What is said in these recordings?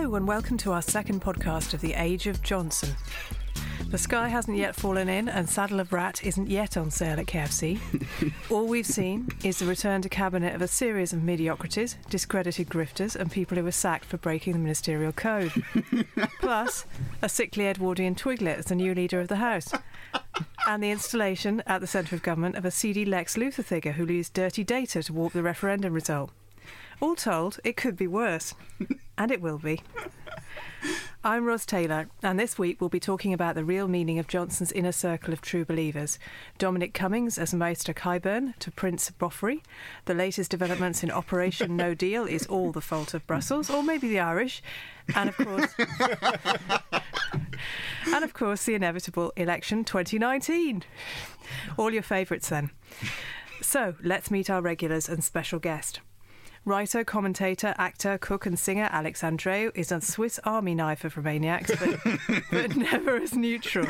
Hello and welcome to our second podcast of The Age of Johnson. The sky hasn't yet fallen in and Saddle of Rat isn't yet on sale at KFC. All we've seen is the return to cabinet of a series of mediocrities, discredited grifters and people who were sacked for breaking the ministerial code. Plus, a sickly Edwardian Twiglet as the new leader of the House. And the installation at the centre of government of a seedy Lex Luthor figure who used dirty data to warp the referendum result. All told, it could be worse. And it will be. I'm Ros Taylor, and this week we'll be talking about the real meaning of Johnson's inner circle of true believers. Dominic Cummings as Meister Kyburn to Prince Boffrey. The latest developments in Operation No Deal is all the fault of Brussels, or maybe the Irish. And of course, the inevitable election 2019. All your favourites then. So, let's meet our regulars and special guest. Writer, commentator, actor, cook and singer Alex Andreou is a Swiss army knife of Romaniacs, but never as neutral.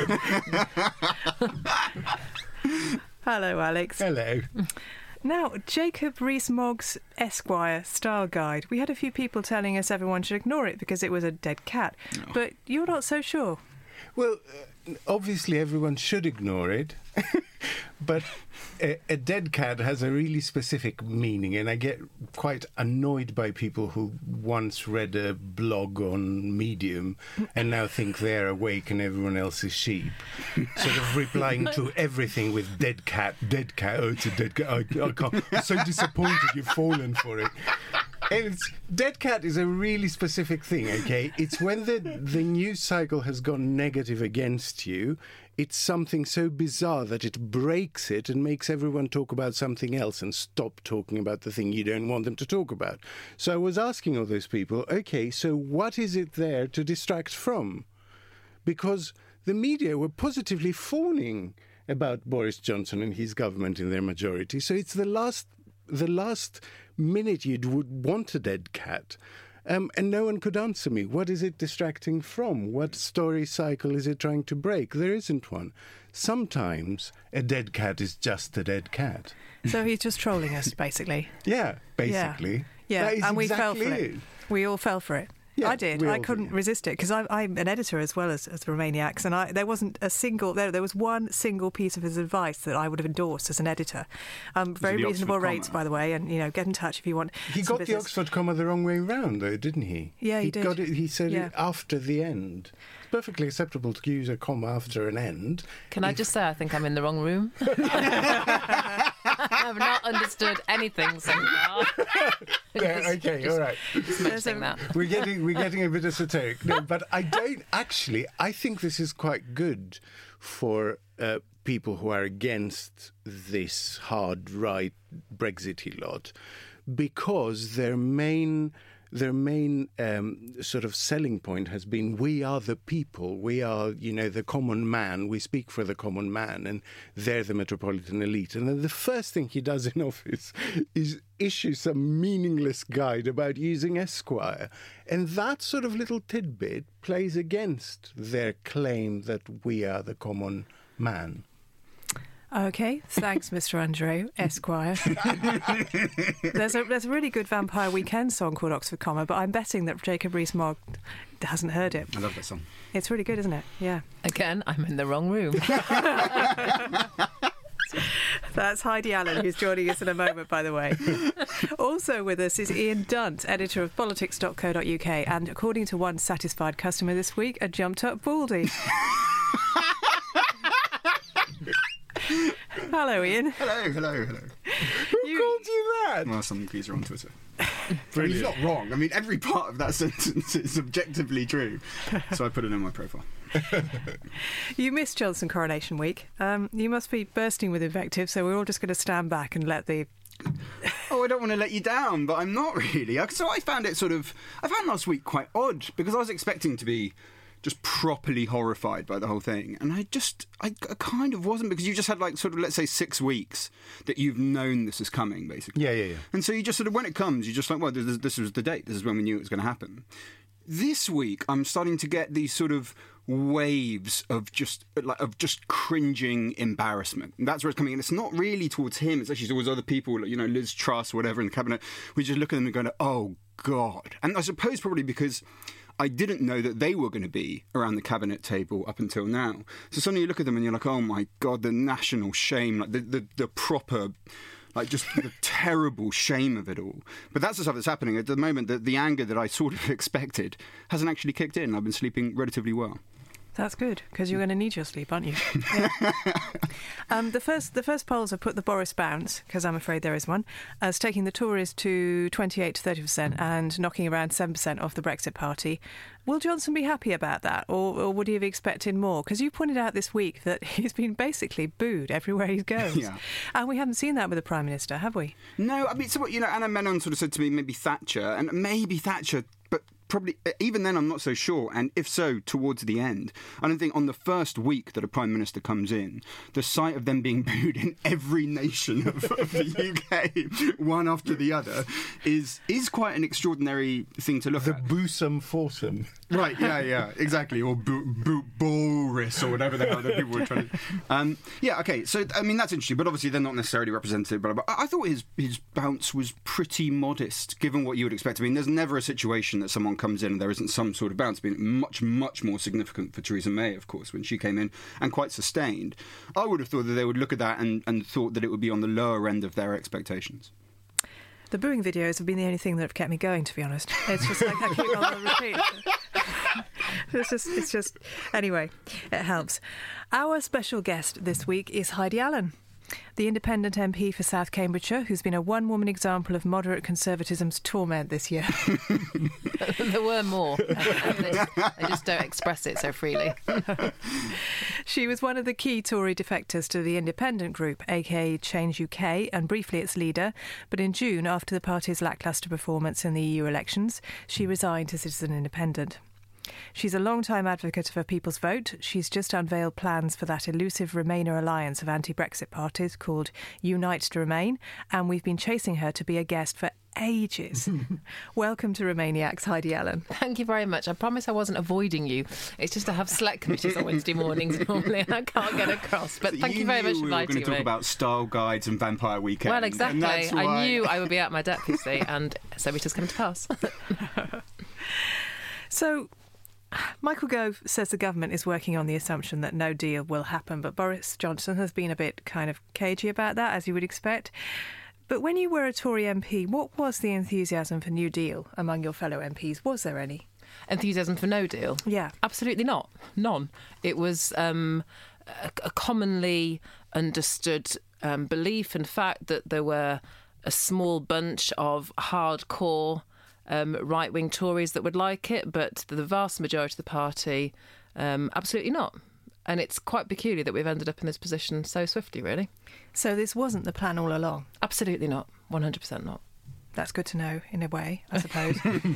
Hello, Alex. Hello. Now, Jacob Rees-Mogg's Esquire style guide. We had a few people telling us everyone should ignore it because it was a dead cat. No. But you're not so sure. Well, obviously everyone should ignore it. But a dead cat has a really specific meaning, and I get quite annoyed by people who once read a blog on Medium and now think they're awake and everyone else is sheep, sort of replying to everything with dead cat, oh, it's a dead cat, I can't, I'm so disappointed you've fallen for it. And dead cat is a really specific thing, okay? It's when the news cycle has gone negative against you, it's something so bizarre that it breaks it and makes everyone talk about something else and stop talking about the thing you don't want them to talk about. So I was asking all those people, okay, so what is it there to distract from? Because the media were positively fawning about Boris Johnson and his government in their majority. So it's the last minute you would want a dead cat. And no one could answer me. What is it distracting from? What story cycle is it trying to break? There isn't one. Sometimes a dead cat is just a dead cat. So he's just trolling us, basically. Yeah, basically. Yeah. That is and we exactly fell for it. We all fell for it. Yeah, I did. I couldn't resist it because I'm an editor as well as Romaniacs, and there wasn't a single. There was one single piece of his advice that I would have endorsed as an editor. Very reasonable rates, by the way, and get in touch if you want. He got the Oxford comma the wrong way round, though, didn't he? Yeah, he did. Got it. He said it after the end. It's perfectly acceptable to use a comma after an end. Can I just say I think I'm in the wrong room? I've not understood anything so far. Okay, all right. Just mentioning that. We're getting a bit esoteric. No, but I don't actually. I think this is quite good for people who are against this hard right Brexity lot, because their main sort of selling point has been, we are the people, we are, the common man, we speak for the common man, and they're the metropolitan elite. And then the first thing he does in office is issue some meaningless guide about using Esquire. And that sort of little tidbit plays against their claim that we are the common man. Okay, thanks, Mr. Andreou, Esquire. There's a really good Vampire Weekend song called Oxford Comma, but I'm betting that Jacob Rees-Mogg hasn't heard it. I love that song. It's really good, isn't it? Yeah. Again, I'm in the wrong room. That's Heidi Allen, who's joining us in a moment, by the way. Also with us is Ian Dunt, editor of politics.co.uk, and according to one satisfied customer this week, a jumped-up baldy. Hello, Ian. Hello. Who called you that? Well, some geezer on Twitter. He's not wrong. I mean, every part of that sentence is objectively true. So I put it in my profile. You missed Johnson Coronation Week. You must be bursting with invective, so we're all just going to stand back and let the... Oh, I don't want to let you down, but I'm not really. So I found last week quite odd, because I was expecting to be just properly horrified by the whole thing. And I kind of wasn't, because you just had let's say 6 weeks that you've known this is coming, basically. Yeah. And so you just sort of, when it comes, you're just like, well, this was the date. This is when we knew it was going to happen. This week, I'm starting to get these sort of waves of just cringing embarrassment. And that's where it's coming. And it's not really towards him. It's actually towards other people, like, Liz Truss or whatever in the cabinet. We just look at them and go, oh, God. And I suppose probably because I didn't know that they were going to be around the cabinet table up until now. So suddenly you look at them and you're like, oh my God, the national shame, like the proper, like just the terrible shame of it all. But that's the stuff that's happening at the moment. The anger that I sort of expected hasn't actually kicked in. I've been sleeping relatively well. That's good, because you're going to need your sleep, aren't you? Yeah. The first polls have put the Boris bounce, because I'm afraid there is one, as taking the Tories to 28 to 30% and knocking around 7% off the Brexit Party. Will Johnson be happy about that, or would he have expected more? Because you pointed out this week that he's been basically booed everywhere he goes. Yeah. And we haven't seen that with the Prime Minister, have we? No, I mean, so what, Anna Menon sort of said to me, maybe Thatcher, but probably, even then I'm not so sure, and if so, towards the end. I don't think on the first week that a Prime Minister comes in, the sight of them being booed in every nation of the UK, one after the other, is quite an extraordinary thing to look The at. boosome foursome. Right, yeah, exactly, or Boris, or whatever the hell that people were trying to... yeah, okay, so, I mean, that's interesting, but obviously they're not necessarily representative, but I thought his bounce was pretty modest, given what you would expect. I mean, there's never a situation that someone comes in and there isn't some sort of bounce. Being much, much more significant for Theresa May, of course, when she came in, and quite sustained. I would have thought that they would look at that and thought that it would be on the lower end of their expectations. The booing videos have been the only thing that have kept me going, to be honest. It's just like I keep on the repeat. It's just... Anyway, it helps. Our special guest this week is Heidi Allen, the independent MP for South Cambridgeshire, who's been a one-woman example of moderate conservatism's torment this year. There were more. They just don't express it so freely. She was one of the key Tory defectors to the independent group, aka Change UK, and briefly its leader. But in June, after the party's lacklustre performance in the EU elections, she resigned to Citizen Independent. She's a long-time advocate of a people's vote. She's just unveiled plans for that elusive Remainer alliance of anti-Brexit parties called Unite to Remain, and we've been chasing her to be a guest for ages. Welcome to Remainiacs, Heidi Allen. Thank you very much. I promise I wasn't avoiding you. It's just I have select committees on Wednesday mornings normally and I can't get across. But thank you very much for inviting me. We were going to talk about style guides and Vampire Weekend. Well, exactly. Why... I knew I would be out my depth, you see, and so it has come to pass. So... Michael Gove says the government is working on the assumption that no deal will happen, but Boris Johnson has been a bit kind of cagey about that, as you would expect. But when you were a Tory MP, what was the enthusiasm for New Deal among your fellow MPs? Was there any? Enthusiasm for no deal? Yeah. Absolutely not. None. It was a commonly understood belief and fact that there were a small bunch of hardcore right-wing Tories that would like it, but the vast majority of the party, absolutely not. And it's quite peculiar that we've ended up in this position so swiftly, really. So this wasn't the plan all along? Absolutely not. 100% not. That's good to know, in a way, I suppose.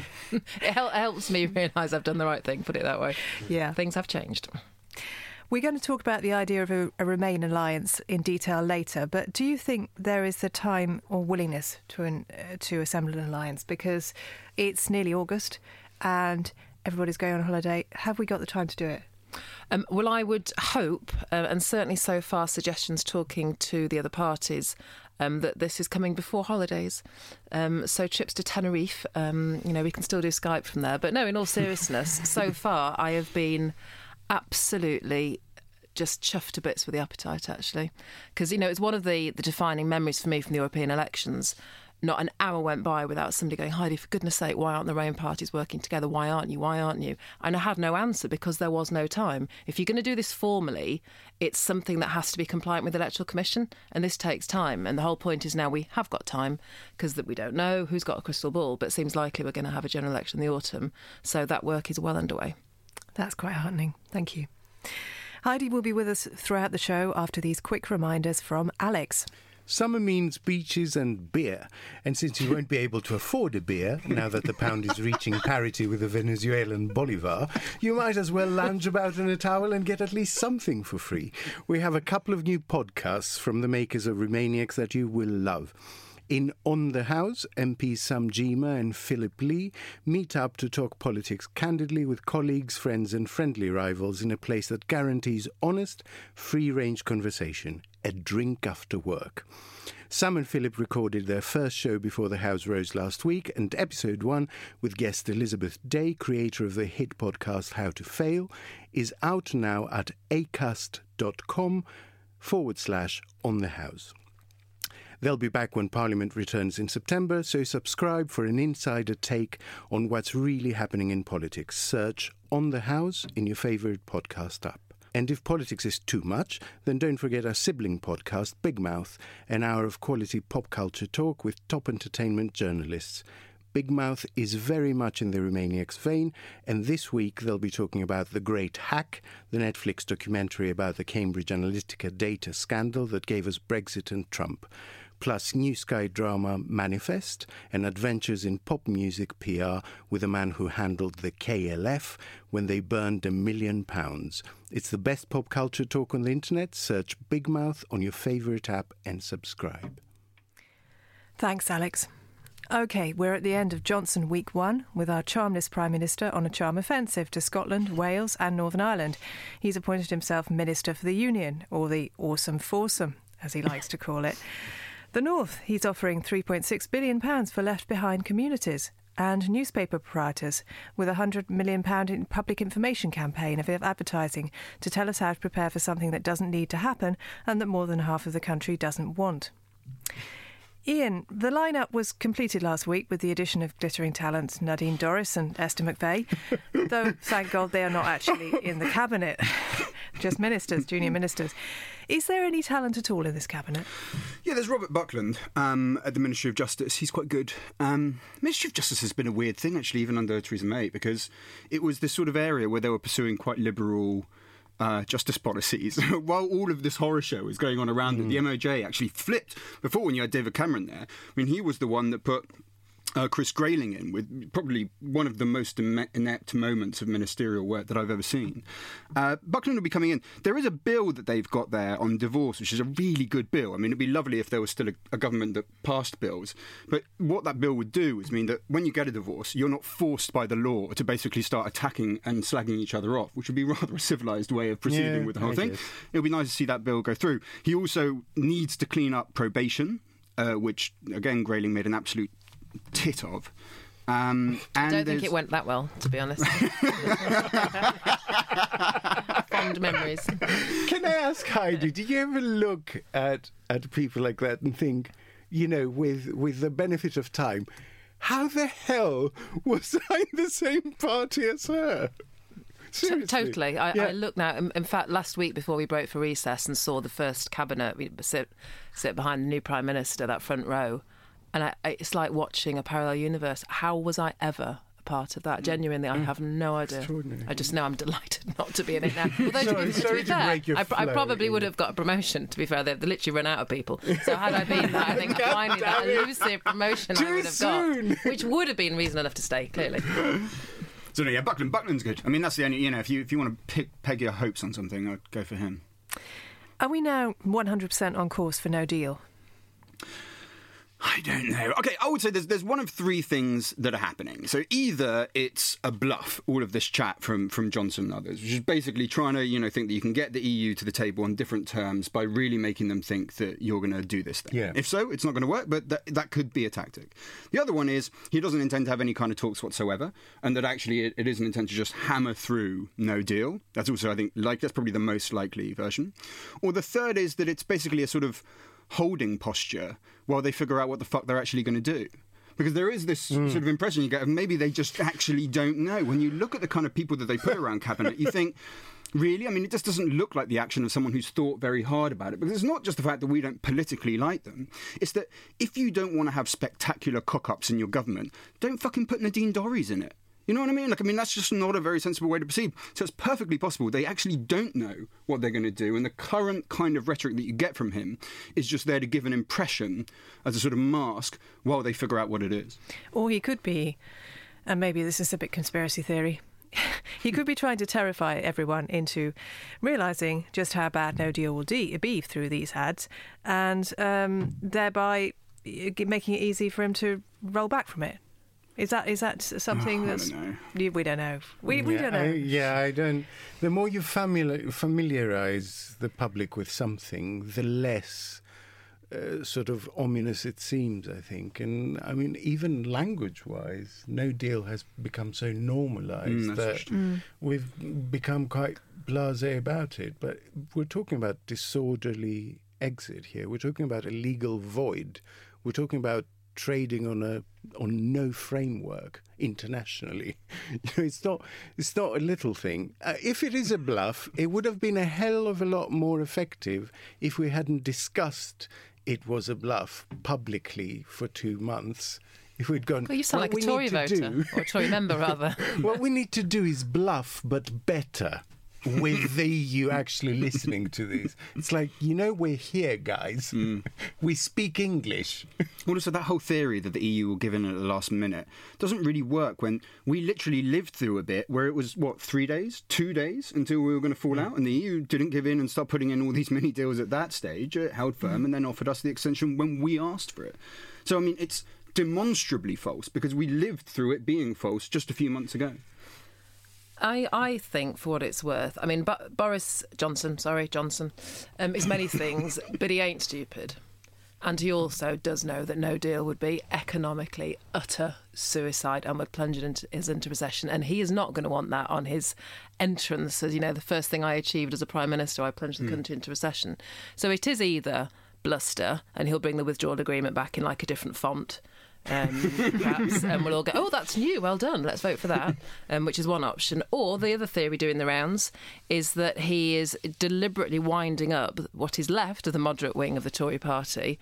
It helps me realise I've done the right thing, put it that way. Yeah. Things have changed. We're going to talk about the idea of a Remain alliance in detail later, but do you think there is the time or willingness to assemble an alliance? Because it's nearly August and everybody's going on holiday. Have we got the time to do it? Well, I would hope, and certainly so far suggestions talking to the other parties, that this is coming before holidays. So trips to Tenerife, we can still do Skype from there. But no, in all seriousness, so far I have been absolutely just chuffed to bits with the appetite, actually. Because, it's one of the defining memories for me from the European elections. Not an hour went by without somebody going, Heidi, for goodness sake, why aren't the Remain parties working together? Why aren't you? Why aren't you? And I had no answer because there was no time. If you're going to do this formally, it's something that has to be compliant with the Electoral Commission, and this takes time. And the whole point is now we have got time because we don't know who's got a crystal ball, but it seems likely we're going to have a general election in the autumn. So that work is well underway. That's quite heartening. Thank you. Heidi will be with us throughout the show after these quick reminders from Alex. Summer means beaches and beer, and since you won't be able to afford a beer now that the pound is reaching parity with the Venezuelan bolivar, you might as well lounge about in a towel and get at least something for free. We have a couple of new podcasts from the makers of Remainiacs that you will love. In On the House, MPs Sam Gyimah and Philip Lee meet up to talk politics candidly with colleagues, friends and friendly rivals in a place that guarantees honest, free-range conversation, a drink after work. Sam and Philip recorded their first show before the House rose last week, and episode 1, with guest Elizabeth Day, creator of the hit podcast How to Fail, is out now at acast.com/On the House. They'll be back when Parliament returns in September, so subscribe for an insider take on what's really happening in politics. Search On the House in your favourite podcast app. And if politics is too much, then don't forget our sibling podcast, Big Mouth, an hour of quality pop culture talk with top entertainment journalists. Big Mouth is very much in the Remainiacs vein, and this week they'll be talking about The Great Hack, the Netflix documentary about the Cambridge Analytica data scandal that gave us Brexit and Trump, plus New Sky drama Manifest and adventures in pop music PR with a man who handled the KLF when they burned £1 million. It's the best pop culture talk on the internet. Search Big Mouth on your favourite app and subscribe. Thanks, Alex. OK, we're at the end of Johnson Week 1 with our charmless Prime Minister on a charm offensive to Scotland, Wales and Northern Ireland. He's appointed himself Minister for the Union, or the Awesome Foursome, as he likes to call it. The North, he's offering £3.6 billion for left-behind communities and newspaper proprietors with a £100 million in public information campaign of advertising to tell us how to prepare for something that doesn't need to happen and that more than half of the country doesn't want. Ian, the lineup was completed last week with the addition of glittering talents Nadine Dorries and Esther McVey, though, thank God, they are not actually in the cabinet, just ministers, junior ministers. Is there any talent at all in this cabinet? Yeah, there's Robert Buckland at the Ministry of Justice. He's quite good. Ministry of Justice has been a weird thing, actually, even under Theresa May, because it was this sort of area where they were pursuing quite liberal justice policies while all of this horror show is going on around it. The MOJ actually flipped before when you had David Cameron there. I mean, he was the one that put Chris Grayling in with probably one of the most inept moments of ministerial work that I've ever seen. Buckland will be coming in. There is a bill that they've got there on divorce, which is a really good bill. I mean, it'd be lovely if there was still a government that passed bills. But what that bill would do is mean that when you get a divorce, you're not forced by the law to basically start attacking and slagging each other off, which would be rather a civilised way of proceeding with the whole thing. It would be nice to see that bill go through. He also needs to clean up probation, which, again, Grayling made an absolute tit of. And I don't think it went that well, to be honest. Fond memories. Can I ask, Heidi, do you ever look at people like that and think, you know, with the benefit of time, how the hell was I in the same party as her? Totally. I look now. In fact, last week before we broke for recess and saw the first cabinet, we sit behind the new Prime Minister, that front row. And it's like watching a parallel universe. How was I ever a part of that? Genuinely, I have no idea. I just know I'm delighted not to be in it now. Although, to be fair, I probably would have got a promotion, to be fair. They've literally run out of people. So had I been that, I think finally that elusive promotion I would have got, which would have been reason enough to stay, clearly. So, yeah, Buckland's good. I mean, that's the only, you know, if you want to peg your hopes on something, I'd go for him. Are we now 100% on course for no deal? I don't know. Okay, I would say there's one of three things that are happening. So either it's a bluff, all of this chat from Johnson and others, which is basically trying to, you know, think that you can get the EU to the table on different terms by really making them think that you're going to do this thing. Yeah. If so, it's not going to work, but that could be a tactic. The other one is he doesn't intend to have any kind of talks whatsoever, and that actually it is an intent to just hammer through no deal. That's also, I think, that's probably the most likely version. Or the third is that it's basically a sort of holding posture while they figure out what the fuck they're actually going to do. Because there is this sort of impression you get of maybe they just actually don't know. When you look at the kind of people that they put around cabinet, you think, really? I mean, it just doesn't look like the action of someone who's thought very hard about it. Because it's not just the fact that we don't politically like them. It's that if you don't want to have spectacular cock-ups in your government, don't fucking put Nadine Dorries in it. You know what I mean? That's just not a very sensible way to proceed. So it's perfectly possible they actually don't know what they're going to do, and the current kind of rhetoric that you get from him is just there to give an impression as a sort of mask while they figure out what it is. Or he could be, and maybe this is a bit conspiracy theory, he could be trying to terrify everyone into realising just how bad no deal will be through these ads, and thereby making it easy for him to roll back from it? Is that something that's... I don't know. We don't know. We don't know. I don't... The more you familiarise the public with something, the less sort of ominous it seems, I think. And, I mean, even language-wise, no deal has become so normalised that we've become quite blasé about it. But we're talking about disorderly exit here. We're talking about a legal void. We're talking about trading on no framework internationally. It's not a little thing. If it is a bluff, it would have been a hell of a lot more effective if we hadn't discussed it was a bluff publicly for 2 months. If we'd gone, well, you sound like a Tory voter, or a Tory member rather. What we need to do is bluff, but better. With you actually listening to this. It's like, we're here, guys. We speak English. Also, that whole theory that the EU will give in at the last minute doesn't really work when we literally lived through a bit where it was, 3 days, 2 days until we were going to fall out, and the EU didn't give in and start putting in all these mini deals at that stage. It held firm and then offered us the extension when we asked for it. So, I mean, it's demonstrably false because we lived through it being false just a few months ago. I think, for what it's worth, I mean, Boris Johnson, is many things, but he ain't stupid. And he also does know that no deal would be economically utter suicide and would plunge us into recession. And he is not going to want that on his entrance. As the first thing I achieved as a Prime Minister, I plunged the country into recession. So it is either bluster, and he'll bring the withdrawal agreement back in like a different font, perhaps, and we'll all go, oh, that's new, well done, let's vote for that, which is one option. Or the other theory doing the rounds is that he is deliberately winding up what is left of the moderate wing of the Tory party,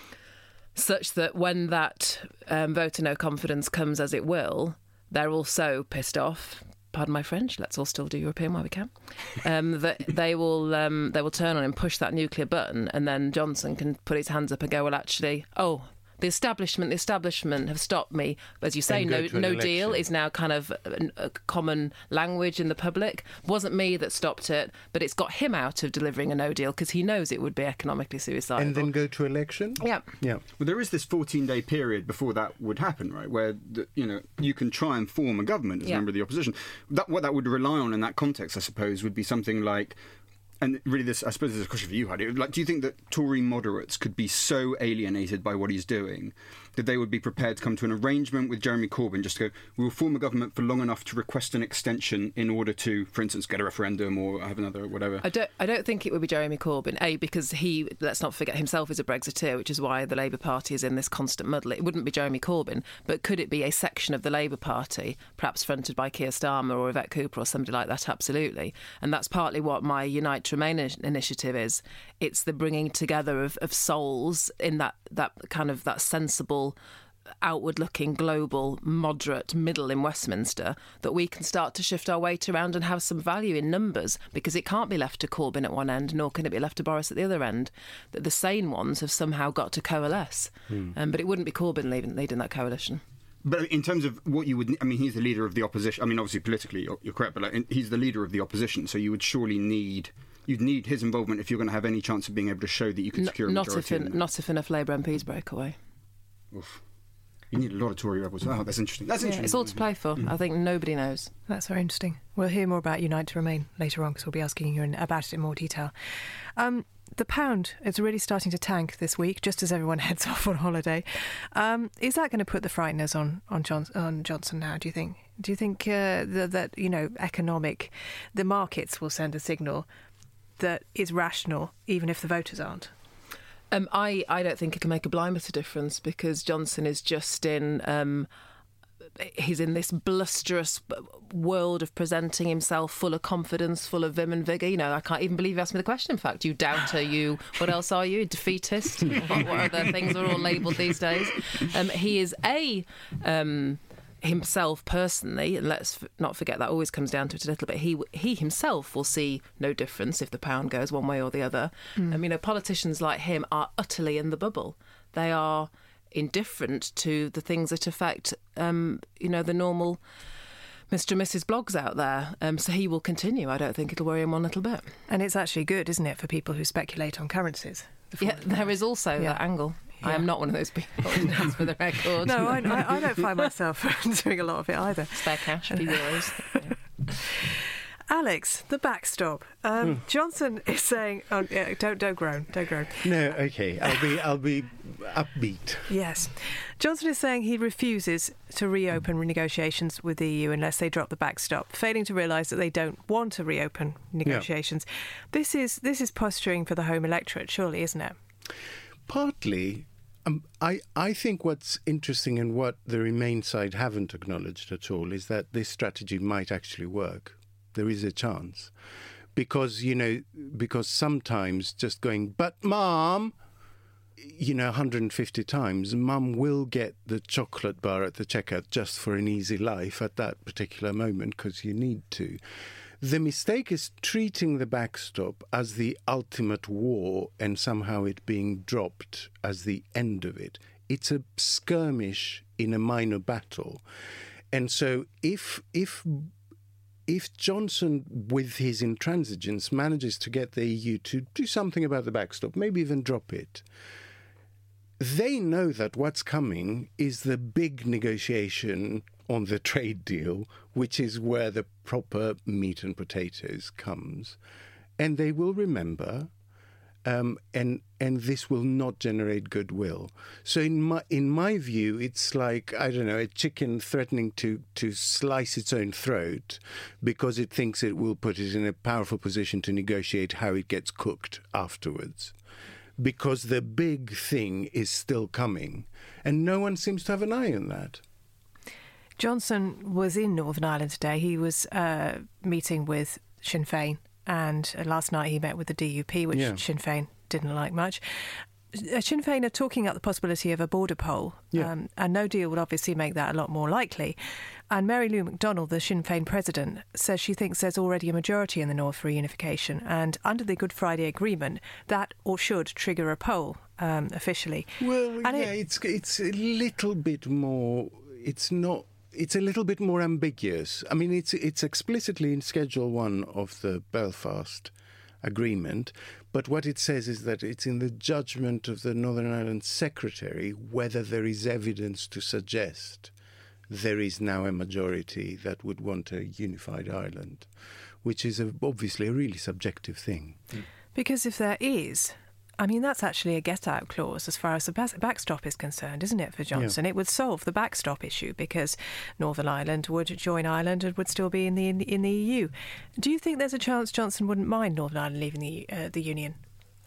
such that when that vote of no confidence comes, as it will, they're all so pissed off, pardon my French, let's all still do European while we can, that they will turn on and push that nuclear button, and then Johnson can put his hands up and go, well, actually, the establishment have stopped me. As you say, no deal is now kind of a common language in the public. It wasn't me that stopped it, but it's got him out of delivering a no deal because he knows it would be economically suicidal. And then go to election? Yeah. Well, there is this 14-day period before that would happen, right, where you can try and form a government as a member of the opposition. What that would rely on in that context, I suppose, would be something like... And really, I suppose this is a question for you, Heidi. Like, do you think that Tory moderates could be so alienated by what he's doing that they would be prepared to come to an arrangement with Jeremy Corbyn just to go, we will form a government for long enough to request an extension in order to, for instance, get a referendum or have another whatever? I don't think it would be Jeremy Corbyn, because he, let's not forget, himself is a Brexiteer, which is why the Labour Party is in this constant muddle. It wouldn't be Jeremy Corbyn, but could it be a section of the Labour Party, perhaps fronted by Keir Starmer or Yvette Cooper or somebody like that? Absolutely. And that's partly what my Unite to Remain initiative is. It's the bringing together of souls in that kind of that sensible, outward-looking, global, moderate middle in Westminster, that we can start to shift our weight around and have some value in numbers, because it can't be left to Corbyn at one end, nor can it be left to Boris at the other end. That the sane ones have somehow got to coalesce. But it wouldn't be Corbyn leading that coalition. But in terms of what you would... I mean, he's the leader of the opposition. I mean, obviously, politically, you're correct, but he's the leader of the opposition, so you would surely need... You'd need his involvement if you're going to have any chance of being able to show that you can secure a majority. Not if enough Labour MPs break away. Oof. You need a lot of Tory rebels. Oh, that's interesting. That's interesting. It's all to play for. I think nobody knows. That's very interesting. We'll hear more about Unite to Remain later on, because we'll be asking you about it in more detail. The pound is really starting to tank this week, just as everyone heads off on holiday. Is that going to put the frighteners on Johnson now, do you think? Do you think that the markets will send a signal that is rational, even if the voters aren't? I don't think it can make a blind bit of difference, because Johnson is just he's in this blusterous world of presenting himself full of confidence, full of vim and vigour. I can't even believe you asked me the question, in fact. You doubter, what else are you? Defeatist? what other things are all labelled these days? He is himself personally, and let's not forget that always comes down to it a little bit, he himself will see no difference if the pound goes one way or the other. Politicians like him are utterly in the bubble. They are indifferent to the things that affect the normal Mr. and Mrs. blogs out there. So he will continue. I don't think it'll worry him one little bit. And it's actually good, isn't it, for people who speculate on currencies? Yeah, there is also that angle. I am not one of those people, that's for the record. No, I don't find myself doing a lot of it either. Spare cash, a few euros. Yeah. Alex, the backstop. Johnson is saying, "Oh, yeah, don't groan, don't groan." No, okay, I'll be upbeat. Yes, Johnson is saying he refuses to reopen negotiations with the EU unless they drop the backstop, failing to realise that they don't want to reopen negotiations. Yeah. This is posturing for the Home electorate, surely, isn't it? Partly. I think what's interesting and what the Remain side haven't acknowledged at all is that this strategy might actually work. There is a chance. Because sometimes just going, but Mum, 150 times, Mum will get the chocolate bar at the checkout just for an easy life at that particular moment because you need to. The mistake is treating the backstop as the ultimate war and somehow it being dropped as the end of it. It's a skirmish in a minor battle. And so if Johnson, with his intransigence, manages to get the EU to do something about the backstop, maybe even drop it, they know that what's coming is the big negotiation on the trade deal, which is where the proper meat and potatoes comes. And they will remember, and this will not generate goodwill. So in my view, it's like, I don't know, a chicken threatening to slice its own throat because it thinks it will put it in a powerful position to negotiate how it gets cooked afterwards. Because the big thing is still coming, and no one seems to have an eye on that. Johnson was in Northern Ireland today. He was meeting with Sinn Féin, and last night he met with the DUP, which Sinn Féin didn't like much. Sinn Féin are talking up the possibility of a border poll, and no deal would obviously make that a lot more likely. And Mary Lou McDonald, the Sinn Féin president, says she thinks there's already a majority in the North for reunification, and under the Good Friday Agreement, that or should trigger a poll officially. Well, and it's a little bit more. It's not. It's a little bit more ambiguous. I mean, it's explicitly in Schedule 1 of the Belfast Agreement, but what it says is that it's in the judgment of the Northern Ireland Secretary whether there is evidence to suggest there is now a majority that would want a unified Ireland, which is obviously a really subjective thing. Because if there is, I mean, that's actually a get-out clause as far as the backstop is concerned, isn't it, for Johnson? Yeah. It would solve the backstop issue because Northern Ireland would join Ireland and would still be in the EU. Do you think there's a chance Johnson wouldn't mind Northern Ireland leaving the Union?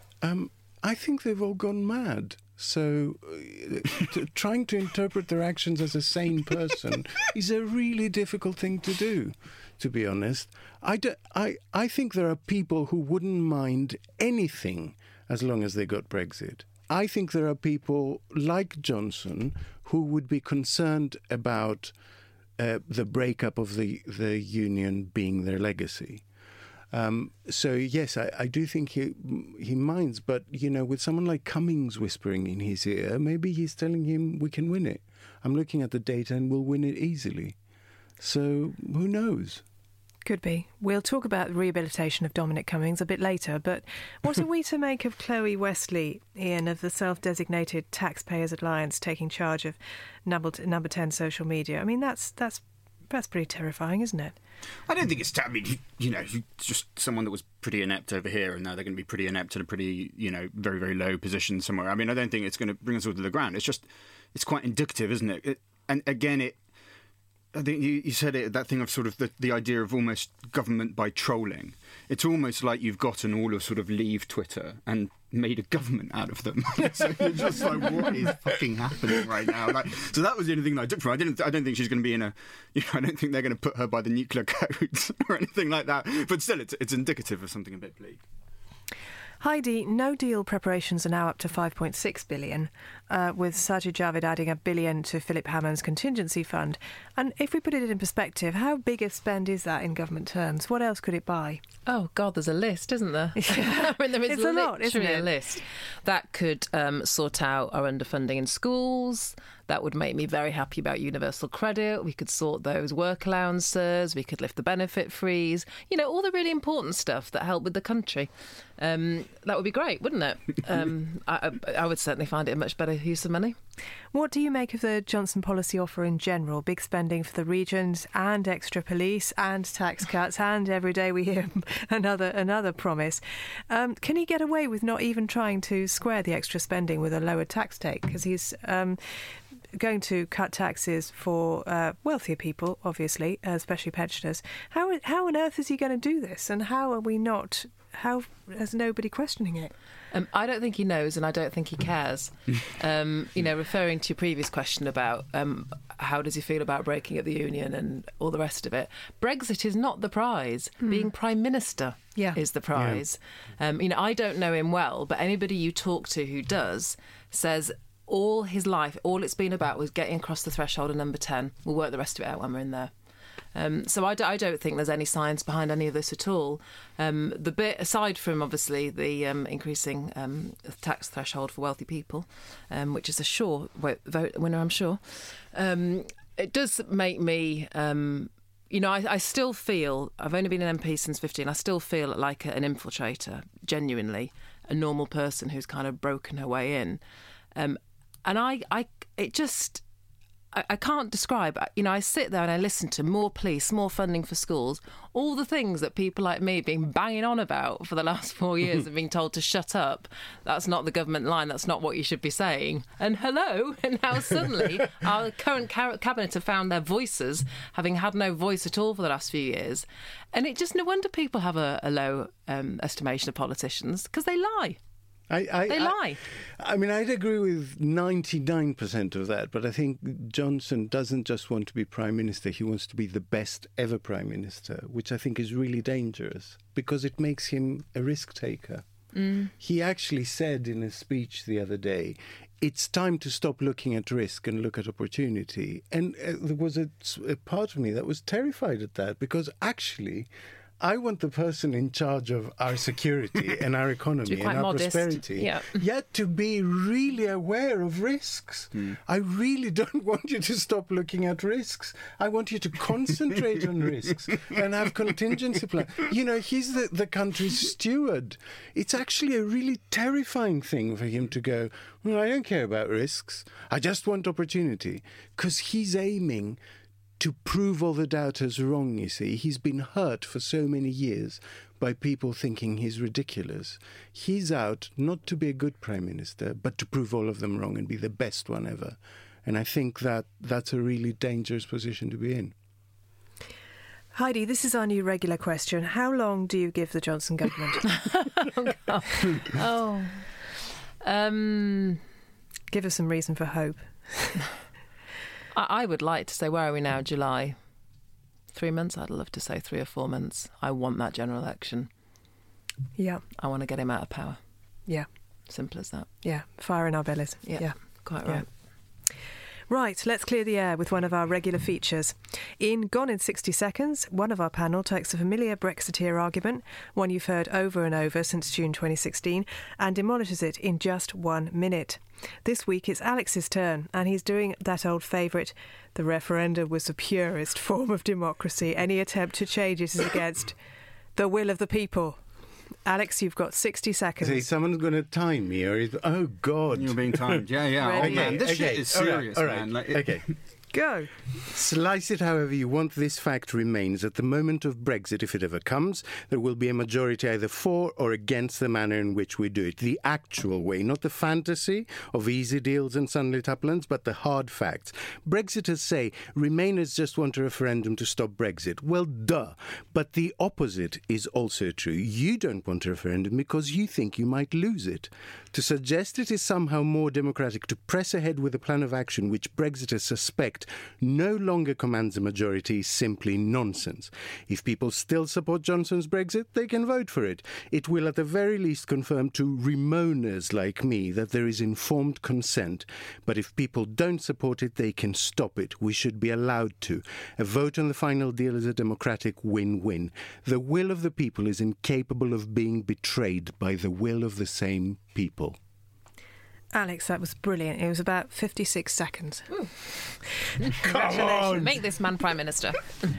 I think they've all gone mad. So trying to interpret their actions as a sane person is a really difficult thing to do, to be honest. I think there are people who wouldn't mind anything as long as they got Brexit. I think there are people like Johnson who would be concerned about the breakup of the union being their legacy. So, yes, I do think he minds, but, with someone like Cummings whispering in his ear, maybe he's telling him we can win it. I'm looking at the data and we'll win it easily. So, who knows? Could be. We'll talk about the rehabilitation of Dominic Cummings a bit later, but what are we to make of Chloe Wesley, Ian, of the self-designated Taxpayers Alliance taking charge of number 10 social media? I mean, that's pretty terrifying, isn't it? I don't think it's... just someone that was pretty inept over here, and now they're going to be pretty inept in a pretty, very, very low position somewhere. I mean, I don't think it's going to bring us all to the ground. It's quite indicative, isn't it? And again, I think you said it, that thing of sort of the idea of almost government by trolling. It's almost like you've gotten all of sort of Leave Twitter and made a government out of them. So you're just like, what is fucking happening right now? So that was the only thing that I took from her. I don't think she's going to be in a... I don't think they're going to put her by the nuclear codes or anything like that. But still, it's indicative of something a bit bleak. Heidi, no deal preparations are now up to 5.6 billion, with Sajid Javid adding $1 billion to Philip Hammond's contingency fund. And if we put it in perspective, how big a spend is that in government terms? What else could it buy? Oh, God, there's a list, isn't there? I mean, there is it's a lot, isn't it? A list. That could sort out our underfunding in schools. That would make me very happy about universal credit. We could sort those work allowances. We could lift the benefit freeze. You know, all the really important stuff that help with the country. That would be great, wouldn't it? I would certainly find it a much better use of money. What do you make of the Johnson policy offer in general? Big spending for the regions and extra police and tax cuts, and every day we hear another promise. Can he get away with not even trying to square the extra spending with a lower tax take? Because he's going to cut taxes for wealthier people, obviously, especially pensioners. How on earth is he going to do this? And how is nobody questioning it? I don't think he knows, and I don't think he cares. Referring to your previous question about how does he feel about breaking up the union and all the rest of it, Brexit is not the prize. Being Prime Minister is the prize. Yeah. I don't know him well, but anybody you talk to who does says all his life, all it's been about was getting across the threshold of number 10. We'll work the rest of it out when we're in there. So I don't think there's any science behind any of this at all. The bit, aside from obviously the increasing tax threshold for wealthy people, which is a sure vote winner, I'm sure, it does make me... I still feel, I've only been an MP since 15, I still feel like an infiltrator, genuinely, a normal person who's kind of broken her way in. I can't describe, I sit there and I listen to more police, more funding for schools, all the things that people like me have been banging on about for the last 4 years and being told to shut up. That's not the government line, that's not what you should be saying. And hello, and now suddenly our current cabinet have found their voices, having had no voice at all for the last few years. And it just, no wonder people have a low estimation of politicians, because they lie. They lie. I'd agree with 99% of that, but I think Johnson doesn't just want to be Prime Minister, he wants to be the best ever Prime Minister, which I think is really dangerous because it makes him a risk taker. He actually said in a speech the other day, it's time to stop looking at risk and look at opportunity. And there was a part of me that was terrified at that, because actually... I want the person in charge of our security and our economy and our prosperity yet to be really aware of risks. I really don't want you to stop looking at risks. I want you to concentrate on risks and have contingency plans. He's the country's steward. It's actually a really terrifying thing for him to go, well, I don't care about risks. I just want opportunity. Because he's aiming to prove all the doubters wrong, you see. He's been hurt for so many years by people thinking he's ridiculous. He's out not to be a good Prime Minister, but to prove all of them wrong and be the best one ever. And I think that's a really dangerous position to be in. Heidi, this is our new regular question. How long do you give the Johnson government? Give us some reason for hope. I would like to say, where are we now? July? 3 months? I'd love to say 3 or 4 months. I want that general election. Yeah. I want to get him out of power. Yeah. Simple as that. Yeah. Fire in our bellies. Yeah. Quite right. Yeah. Right, let's clear the air with one of our regular features. In Gone in 60 Seconds, one of our panel takes a familiar Brexiteer argument, one you've heard over and over since June 2016, and demolishes it in just 1 minute. This week it's Alex's turn, and he's doing that old favourite, the referendum was the purest form of democracy. Any attempt to change it is against the will of the people. Alex, you've got 60 seconds. See, someone's going to time me, oh, God. You're being timed. Yeah. Oh, man, this shit is serious, all right. man. Okay. Go. Slice it however you want. This fact remains. At the moment of Brexit, if it ever comes, there will be a majority either for or against the manner in which we do it. The actual way, not the fantasy of easy deals and sunlit uplands, but the hard facts. Brexiters say Remainers just want a referendum to stop Brexit. Well, duh. But the opposite is also true. You don't want a referendum because you think you might lose it. To suggest it is somehow more democratic to press ahead with a plan of action which Brexiters suspect no longer commands a majority is simply nonsense. If people still support Johnson's Brexit, they can vote for it. It will at the very least confirm to Remoaners like me that there is informed consent. But if people don't support it, they can stop it. We should be allowed to. A vote on the final deal is a democratic win-win. The will of the people is incapable of being betrayed by the will of the same people. Alex, that was brilliant. It was about 56 seconds. Congratulations. Make this man Prime Minister.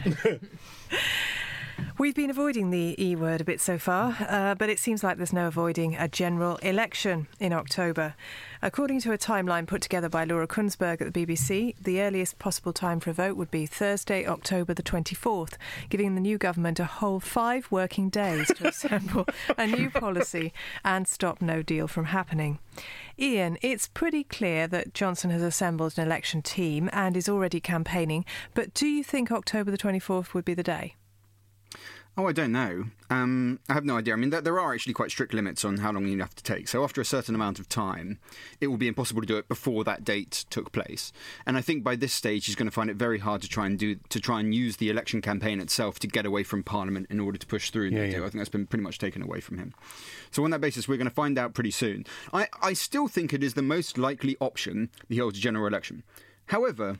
We've been avoiding the E word a bit so far, but it seems like there's no avoiding a general election in October. According to a timeline put together by Laura Kunsberg at the BBC, the earliest possible time for a vote would be Thursday, October the 24th, giving the new government a whole 5 working days to assemble a new policy and stop no deal from happening. Ian, it's pretty clear that Johnson has assembled an election team and is already campaigning, but do you think October the 24th would be the day? Oh, I don't know. I have no idea. I mean, there are actually quite strict limits on how long you have to take. So after a certain amount of time, it will be impossible to do it before that date took place. And I think by this stage, he's going to find it very hard to try and use the election campaign itself to get away from Parliament in order to push through the deal. I think that's been pretty much taken away from him. So on that basis, we're going to find out pretty soon. I still think it is the most likely option that he holds a general election. However,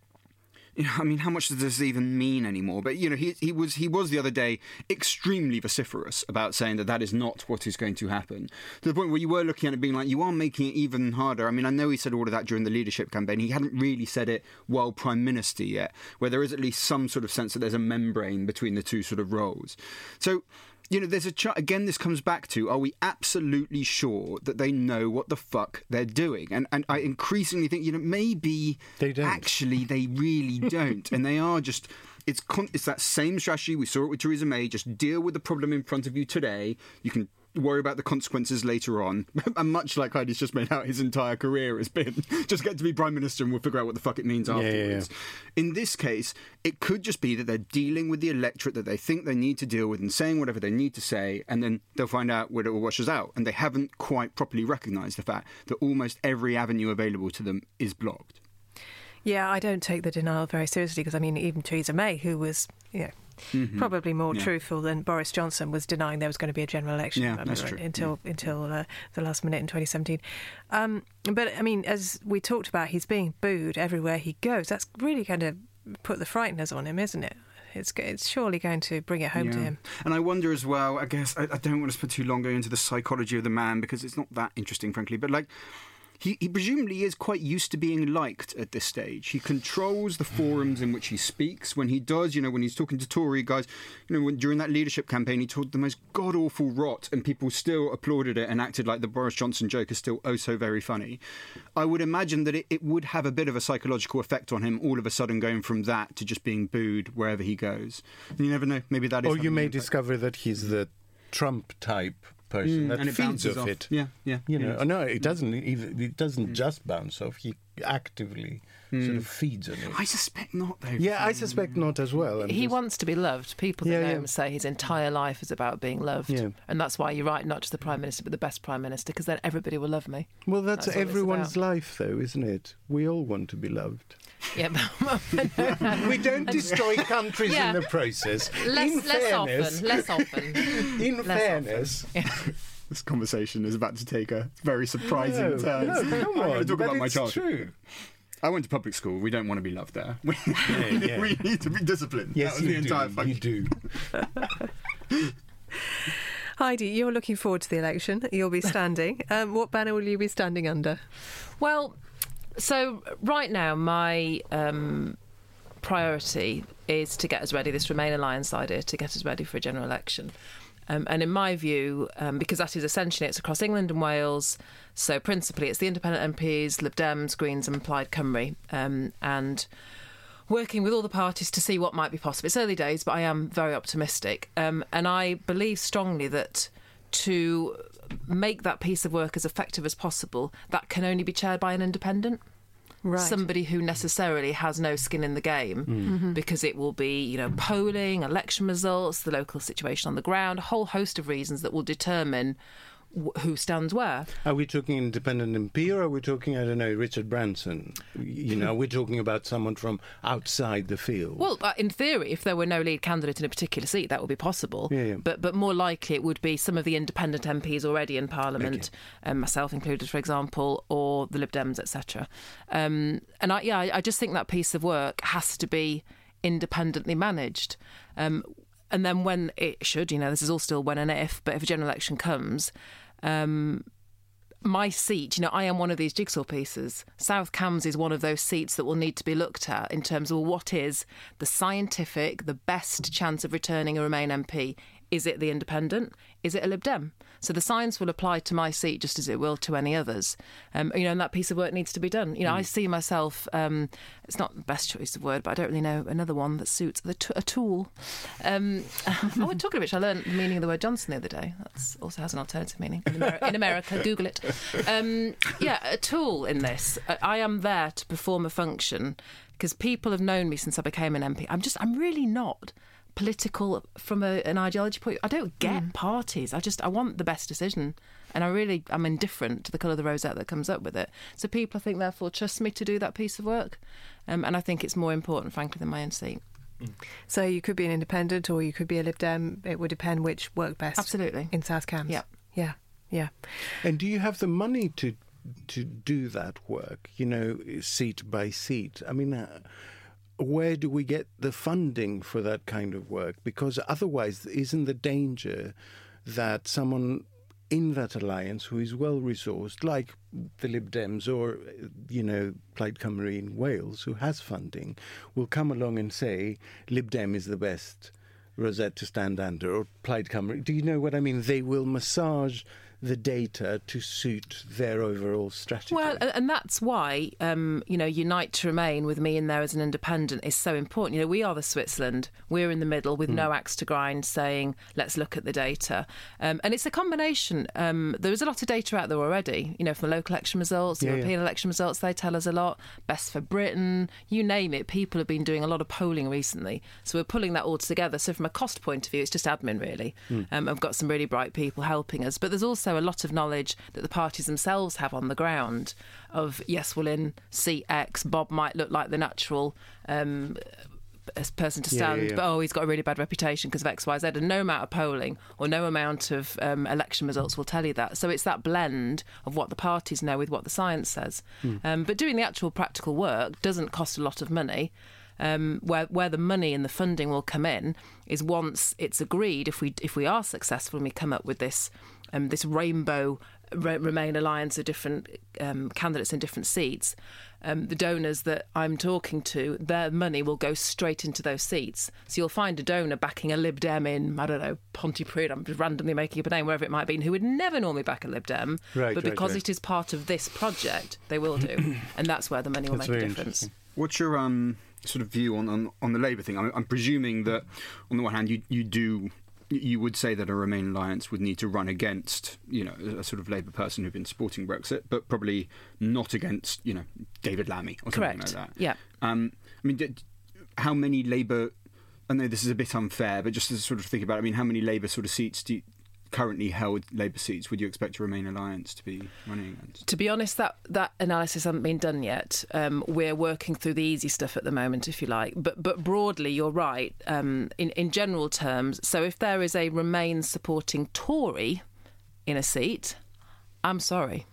I mean, how much does this even mean anymore? But, he was the other day extremely vociferous about saying that is not what is going to happen. To the point where you were looking at it being like, you are making it even harder. I mean, I know he said all of that during the leadership campaign. He hadn't really said it while Prime Minister yet, where there is at least some sort of sense that there's a membrane between the two sort of roles. So, there's again, this comes back to, are we absolutely sure that they know what the fuck they're doing? And I increasingly think, maybe they don't. Actually they really don't. And they are just, it's that same strategy. We saw it with Theresa May. Just deal with the problem in front of you today. You can worry about the consequences later on. And much like Heidi's just made out his entire career has been, just get to be Prime Minister and we'll figure out what the fuck it means afterwards. Yeah. In this case, it could just be that they're dealing with the electorate that they think they need to deal with and saying whatever they need to say, and then they'll find out where it all washes out. And they haven't quite properly recognised the fact that almost every avenue available to them is blocked. Yeah, I don't take the denial very seriously because, I mean, even Theresa May, who was, probably more truthful than Boris Johnson, was denying there was going to be a general election until the last minute in 2017. But, I mean, as we talked about, he's being booed everywhere he goes. That's really going to put the frighteners on him, isn't it? It's surely going to bring it home to him. And I wonder as well, I guess, I don't want to spend too long going into the psychology of the man because it's not that interesting, frankly, but He presumably is quite used to being liked at this stage. He controls the forums in which he speaks. When he does, when he's talking to Tory guys, during that leadership campaign, he told the most god-awful rot and people still applauded it and acted like the Boris Johnson joke is still oh so very funny. I would imagine that it would have a bit of a psychological effect on him all of a sudden going from that to just being booed wherever he goes. And you never know, maybe that is... Or you may discover that he's the Trump type person that feeds off it. Yeah. No, it doesn't. It doesn't just bounce off. He actively sort of feeds on it. I suspect not, though. Yeah, I suspect not as well. He wants to be loved. People that know him say his entire life is about being loved, and that's why you're right. Not just the Prime Minister, but the best Prime Minister, because then everybody will love me. Well, that's everyone's life, though, isn't it? We all want to be loved. Yeah, we don't destroy countries in the process. Less often. In fairness. This conversation is about to take a very surprising turn. No, come on. I'm going to talk about my childhood. True. I went to public school. We don't want to be loved there. We need to be disciplined. Yes, that was the entire function. You do. Heidi, you're looking forward to the election. You'll be standing. What banner will you be standing under? Well, so right now my priority is to get us ready, this Remain Alliance idea, to get us ready for a general election. And in my view, because that is essentially, it's across England and Wales, so principally it's the independent MPs, Lib Dems, Greens and Plaid Cymru, and working with all the parties to see what might be possible. It's early days, but I am very optimistic. And I believe strongly that to make that piece of work as effective as possible, that can only be chaired by an independent. Right. Somebody who necessarily has no skin in the game, because it will be, polling, election results, the local situation on the ground, a whole host of reasons that will determine who stands where. Are we talking independent MP or are we talking, I don't know, Richard Branson? Are we talking about someone from outside the field? Well, in theory, if there were no lead candidate in a particular seat, that would be possible. Yeah. But more likely it would be some of the independent MPs already in Parliament, myself included, for example, or the Lib Dems, etc. I just think that piece of work has to be independently managed. And then when it should, this is all still when and if, but if a general election comes, my seat, I am one of these jigsaw pieces. South Cambs is one of those seats that will need to be looked at in terms of what is the scientific, the best chance of returning a Remain MP. Is it the Independent? Is it a Lib Dem? So the science will apply to my seat just as it will to any others. And that piece of work needs to be done. I see myself, it's not the best choice of word, but I don't really know another one that suits a tool. Talking of which, I learned the meaning of the word Johnson the other day. That also has an alternative meaning. In America, Google it. A tool in this. I am there to perform a function because people have known me since I became an MP. I'm really not political from an ideology point. I don't get parties. I want the best decision, and I'm indifferent to the colour of the rosette that comes up with it. So people, I think, therefore trust me to do that piece of work, and I think it's more important, frankly, than my own seat. So you could be an Independent or you could be a Lib Dem. It would depend which worked best. Absolutely. In South Cambs. Yeah. And do you have the money to do that work? Seat by seat. I mean. Where do we get the funding for that kind of work? Because otherwise, isn't the danger that someone in that alliance who is well-resourced, like the Lib Dems or, Plaid Cymru in Wales, who has funding, will come along and say, Lib Dem is the best rosette to stand under, or Plaid Cymru. Do you know what I mean? They will massage the data to suit their overall strategy. Well, and that's why, Unite to Remain with me in there as an independent is so important. We are the Switzerland. We're in the middle with no axe to grind saying, let's look at the data. And it's a combination. There is a lot of data out there already, from the local election results, European election results, they tell us a lot. Best for Britain, you name it. People have been doing a lot of polling recently. So we're pulling that all together. So from a cost point of view, it's just admin, really. I've got some really bright people helping us. But there's also a lot of knowledge that the parties themselves have on the ground of, yes, well, in seat X, Bob might look like the natural person to stand, but he's got a really bad reputation because of X, Y, Z, and no amount of polling or no amount of election results will tell you that. So it's that blend of what the parties know with what the science says. But doing the actual practical work doesn't cost a lot of money. Where the money and the funding will come in is once it's agreed, if we are successful and we come up with this rainbow Remain alliance of different candidates in different seats, the donors that I'm talking to, their money will go straight into those seats. So you'll find a donor backing a Lib Dem in, I don't know, Pontypridd, I'm just randomly making up a name, wherever it might be, who would never normally back a Lib Dem, but because it is part of this project, they will do. And that's where the money will make a difference. What's your sort of view on the Labour thing? I'm presuming that, on the one hand, you would say that a Remain alliance would need to run against, a sort of Labour person who'd been supporting Brexit, but probably not against, David Lammy or something like that. Yeah. How many Labour? I know this is a bit unfair, but just to sort of think about it, how many Labour sort of seats currently held Labour seats would you expect a Remain alliance to be running against? To be honest, that analysis hasn't been done yet. We're working through the easy stuff at the moment, if you like. But broadly, you're right. In general terms, so if there is a Remain supporting Tory in a seat, I'm sorry.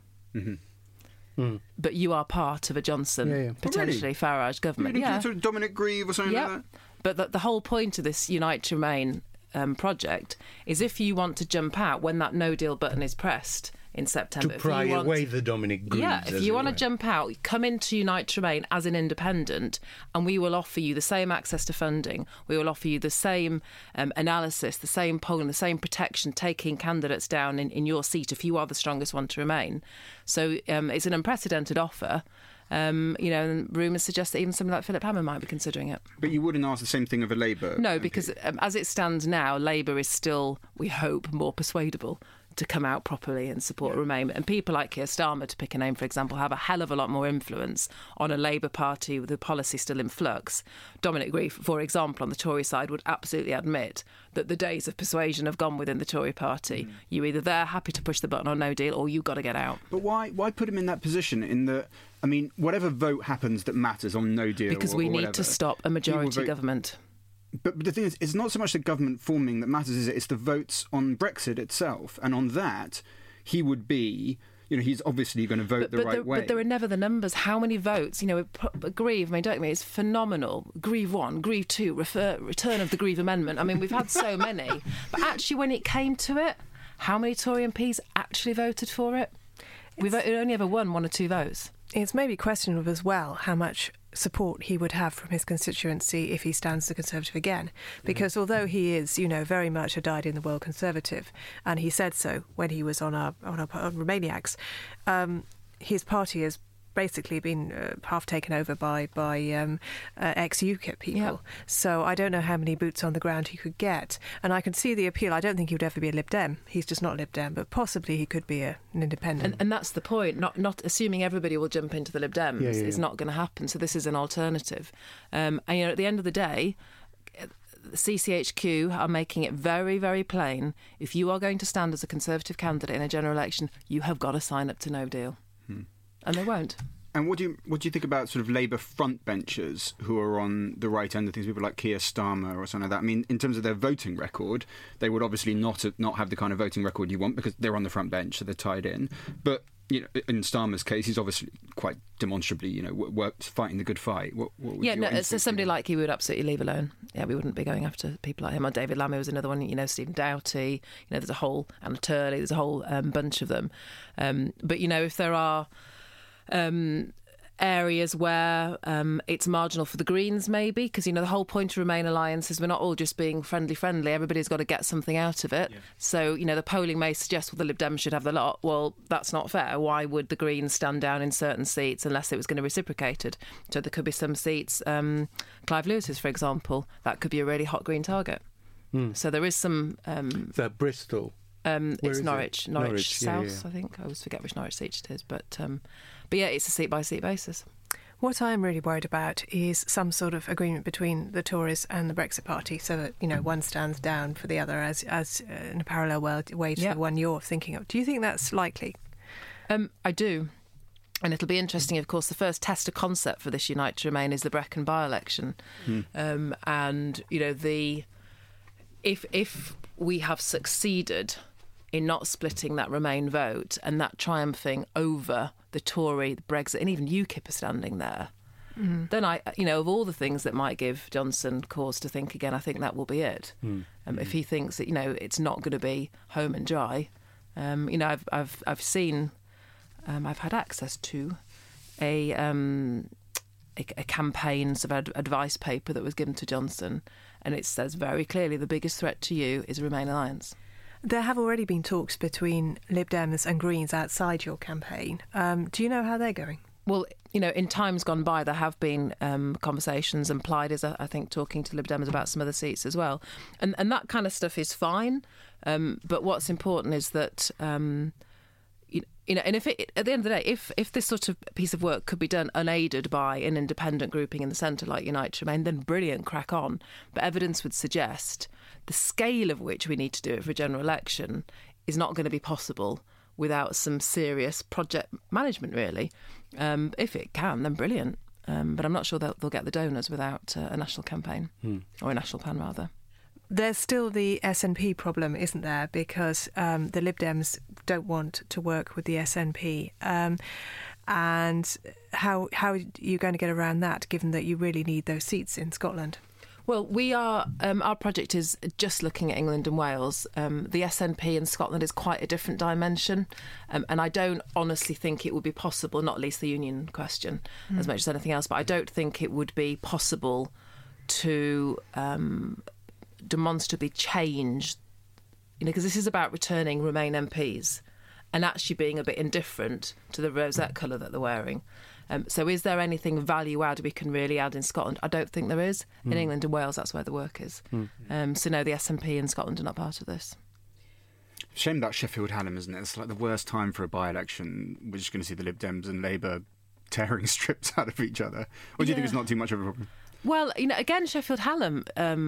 But you are part of a Johnson, potentially Farage government. Sort of Dominic Grieve or something like that? But the whole point of this Unite to Remain project is if you want to jump out when that no deal button is pressed in September. To pry away the Dominic Grieves. Yeah, if you want to jump out, come into Unite to Remain as an independent and we will offer you the same access to funding. We will offer you the same analysis, the same polling, the same protection, taking candidates down in your seat if you are the strongest one to remain. So it's an unprecedented offer. And rumours suggest that even somebody like Philip Hammond might be considering it. But you wouldn't ask the same thing of a Labour? No, because as it stands now, Labour is still, we hope, more persuadable to come out properly and support Remain. And people like Keir Starmer, to pick a name, for example, have a hell of a lot more influence on a Labour Party with the policy still in flux. Dominic Grieve, for example, on the Tory side, would absolutely admit that the days of persuasion have gone within the Tory party. You're either there, happy to push the button on no deal, or you've got to get out. But why put him in that position? Whatever vote happens that matters on no deal, because we need to stop a majority government. But the thing is, it's not so much the government forming that matters, is it? It's the votes on Brexit itself. And on that, he would be, he's obviously going to vote the right way. But there are never the numbers. How many votes? Grieve, don't get me, it's phenomenal. Grieve 1, Grieve 2, return of the Grieve Amendment. We've had so many. But actually, when it came to it, how many Tory MPs actually voted for it? We've only ever won 1 or 2 votes. It's maybe questionable as well how much support he would have from his constituency if he stands the Conservative again. Because although he is, very much a dyed-in-the-wool Conservative, and he said so when he was on Remainiacs, his party has basically been half taken over by ex-UKIP people. Yeah. So I don't know how many boots on the ground he could get. And I can see the appeal. I don't think he would ever be a Lib Dem. He's just not Lib Dem. But possibly he could be an independent. And that's the point. Not assuming everybody will jump into the Lib Dems is not going to happen. So this is an alternative. And at the end of the day, CCHQ are making it very, very plain. If you are going to stand as a Conservative candidate in a general election, you have got to sign up to No Deal. And they won't. And what do you think about sort of Labour frontbenchers who are on the right end of things, people like Keir Starmer or something like that? I mean, in terms of their voting record, they would obviously not have the kind of voting record you want because they're on the front bench, so they're tied in. But in Starmer's case, he's obviously quite demonstrably, fighting the good fight. What would your it's instinct somebody be? like he would absolutely leave alone. Yeah, we wouldn't be going after people like him. Or David Lammy was another one. Stephen Doughty. There's a whole Anna Turley. There's a whole bunch of them. But if there are areas where it's marginal for the Greens, maybe, because the whole point of Remain Alliance is we're not all just being friendly. Everybody's got to get something out of it. Yeah. So the polling may suggest the Lib Dems should have the lot. Well, that's not fair. Why would the Greens stand down in certain seats unless it was going to be reciprocated? So there could be some seats, Clive Lewis's, for example, that could be a really hot Green target. So there is some. Is that Bristol? It's Norwich South, yeah. I think. I always forget which Norwich seat it is, but yeah, it's a seat-by-seat basis. What I'm really worried about is some sort of agreement between the Tories and the Brexit Party, so that one stands down for the other as in a parallel way to the one you're thinking of. Do you think that's likely? I do. And it'll be interesting, of course. The first test of concept for this Unite to Remain is the Brecon by-election, and if we have succeeded in not splitting that Remain vote and that triumphing over the Tory, the Brexit, and even UKIP are standing there, then of all the things that might give Johnson cause to think again, I think that will be it. If he thinks that it's not going to be home and dry, I've seen, I've had access to a campaign sort of advice paper that was given to Johnson, and it says very clearly the biggest threat to you is Remain Alliance. There have already been talks between Lib Dems and Greens outside your campaign. Do you know how they're going? Well, in times gone by, there have been conversations, and Plaid is, I think, talking to Lib Dems about some other seats as well. And that kind of stuff is fine. But what's important is that, and if at the end of the day, if this sort of piece of work could be done unaided by an independent grouping in the centre like Unite to Remain, then brilliant, crack on. But evidence would suggest the scale of which we need to do it for a general election is not going to be possible without some serious project management, really. If it can, then brilliant. But I'm not sure they'll get the donors without a national campaign, or a national plan, rather. There's still the SNP problem, isn't there? Because the Lib Dems don't want to work with the SNP. And how are you going to get around that, given that you really need those seats in Scotland? Well, we are. Our project is just looking at England and Wales. The SNP in Scotland is quite a different dimension, and I don't honestly think it would be possible. Not least the union question, as much as anything else. But I don't think it would be possible to demonstrably change. Because this is about returning Remain MPs and actually being a bit indifferent to the rosette colour that they're wearing. So is there anything value add we can really add in Scotland? I don't think there is. In England and Wales, that's where the work is. So no, the SNP in Scotland are not part of this. Shame about Sheffield Hallam, isn't it? It's like the worst time for a by-election. We're just going to see the Lib Dems and Labour tearing strips out of each other. Or do you think it's not too much of a problem? Well, again, Sheffield Hallam,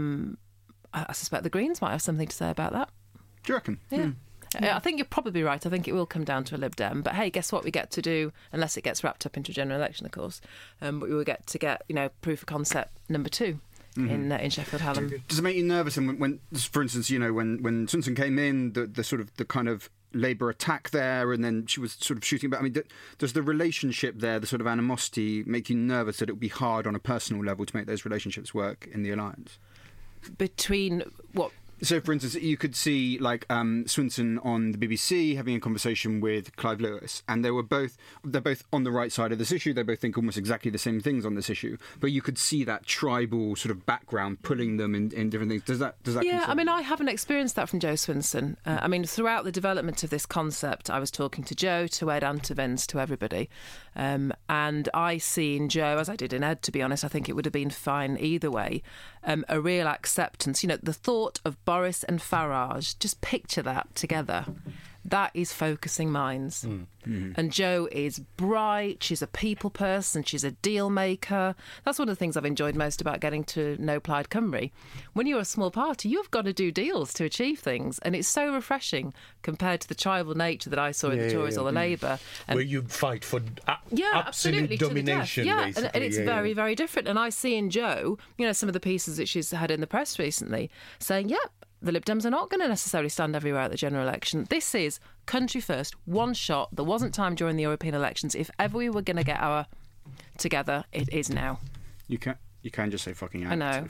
I suspect the Greens might have something to say about that. Do you reckon? Yeah. I think you're probably right. I think it will come down to a Lib Dem. But hey, guess what we get to do, unless it gets wrapped up into a general election, of course. But we will get proof of concept number 2 in Sheffield Hallam. Does it make you nervous? And when for instance, when Sunson came in, the sort of the kind of Labour attack there, and then she was sort of shooting back. I mean, does the relationship there, the sort of animosity, make you nervous that it would be hard on a personal level to make those relationships work in the alliance? Between what? So, for instance, you could see like Swinson on the BBC having a conversation with Clive Lewis, and they're both on the right side of this issue. They both think almost exactly the same things on this issue, but you could see that tribal sort of background pulling them in different things. Does that? Yeah, I mean, I haven't experienced that from Jo Swinson. I mean, throughout the development of this concept, I was talking to Jo, to Ed, and to Vince, to everybody, and I see in Jo, as I did in Ed, to be honest, I think it would have been fine either way, a real acceptance. You know, the thought of Boris and Farage, just picture that together. That is focusing minds. Mm-hmm. And Jo is bright, she's a people person, she's a deal maker. That's one of the things I've enjoyed most about getting to know Plaid Cymru. When you're a small party, you've got to do deals to achieve things, and it's so refreshing compared to the tribal nature that I saw in the Tories or the Labour. And where you fight for absolute domination, basically. And it's very, very different. And I see in Jo, you know, some of the pieces that she's had in the press recently saying, the Lib Dems are not going to necessarily stand everywhere at the general election. This is country first, one shot. There wasn't time during the European elections. If ever we were going to get our together, it is now. You can just say fucking I know.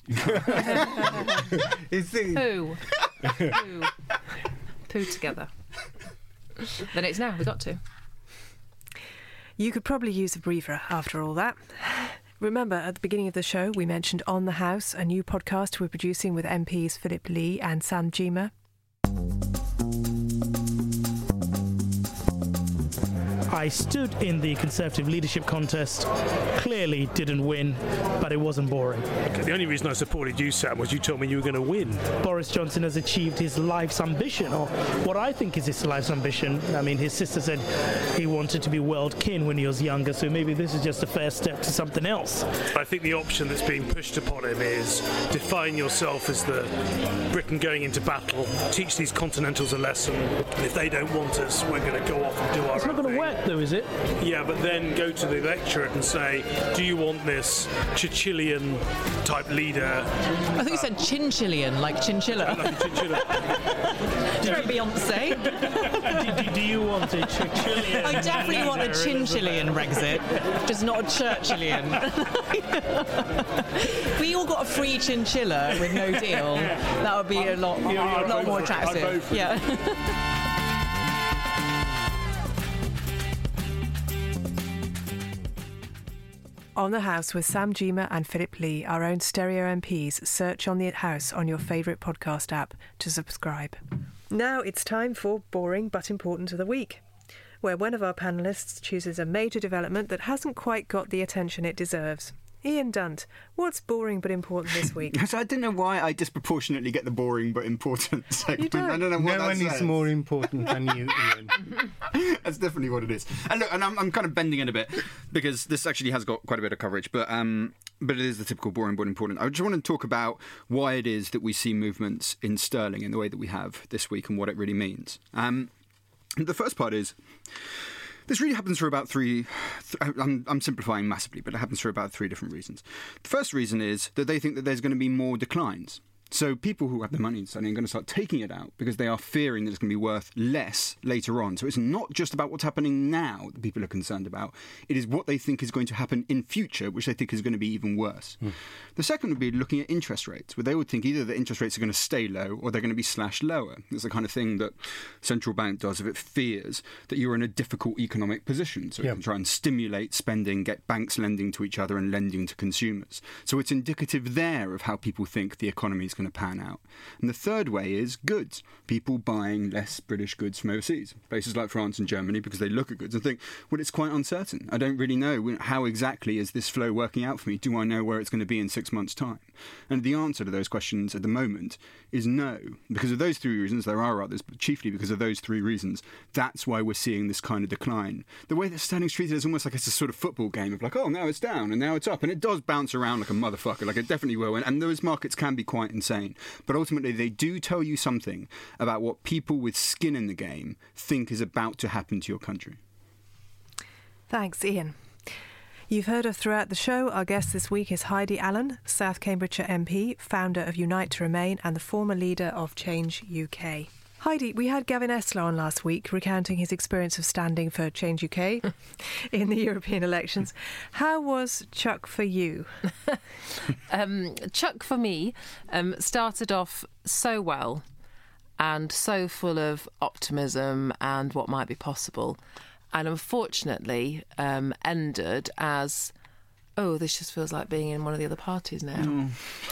Who? Poo together. Then it's now. We got to. You could probably use a breather after all that. Remember, at the beginning of the show, we mentioned On the House, a new podcast we're producing with MPs Philip Lee and Sam Gyimah. I stood in the Conservative leadership contest, clearly didn't win, but it wasn't boring. The only reason I supported you, Sam, was you told me you were going to win. Boris Johnson has achieved his life's ambition, or what I think is his life's ambition. I mean, his sister said he wanted to be world king when he was younger, so maybe this is just a first step to something else. I think the option that's being pushed upon him is define yourself as the Britain going into battle, teach these continentals a lesson. If they don't want us, we're going to go off and do our own thing. It's not going to work, though, is it? Yeah, but then go to the electorate and say, do you want this Churchillian type leader? I thought you said chinchillian, like chinchilla. Like a chinchilla. Beyonce. Do you want a Churchillian? I definitely want a chinchillian Brexit, just not a Churchillian. We all got a free chinchilla with no deal. That would be a lot more attractive. Yeah. On the House with Sam Gyimah and Philip Lee, our own stereo MPs. Search On the House on your favourite podcast app to subscribe. Now it's time for Boring But Important of the Week, where one of our panellists chooses a major development that hasn't quite got the attention it deserves. Ian Dunt, what's boring but important this week? So I don't know why I disproportionately get the boring but important segment. You don't. I don't know what no one is more important than you, Ian. That's definitely what it is. And look, and I'm kind of bending it a bit because this actually has got quite a bit of coverage, but it is the typical boring but important. I just want to talk about why it is that we see movements in sterling in the way that we have this week and what it really means. The first part is, this really happens for about I'm simplifying massively, but it happens for about 3 different reasons. The first reason is that they think that there's going to be more declines. So people who have the money suddenly are going to start taking it out because they are fearing that it's going to be worth less later on. So it's not just about what's happening now that people are concerned about. It is what they think is going to happen in future, which they think is going to be even worse. The second would be looking at interest rates, where they would think either the interest rates are going to stay low or they're going to be slashed lower. It's the kind of thing that central bank does if it fears that you're in a difficult economic position. So it can try and stimulate spending, get banks lending to each other and lending to consumers. So it's indicative there of how people think the economy is going to pan out. And the third way is goods. People buying less British goods from overseas. Places like France and Germany, because they look at goods and think, well, it's quite uncertain. I don't really know how exactly is this flow working out for me. Do I know where it's going to be in 6 months' time? And the answer to those questions at the moment is no. Because of those 3 reasons, there are others, but chiefly because of those 3 reasons, that's why we're seeing this kind of decline. The way that sterling's treated is almost like it's a sort of football game of like, oh, now it's down and now it's up. And it does bounce around like a motherfucker, like it definitely will. And those markets can be quite insane. But ultimately, they do tell you something about what people with skin in the game think is about to happen to your country. Thanks, Ian. You've heard her throughout the show. Our guest this week is Heidi Allen, South Cambridgeshire MP, founder of Unite to Remain and the former leader of Change UK. Heidi, we had Gavin Esler on last week recounting his experience of standing for Change UK in the European elections. How was Chuck for you? Chuck for me started off so well and so full of optimism and what might be possible, and unfortunately ended as, oh, this just feels like being in one of the other parties now.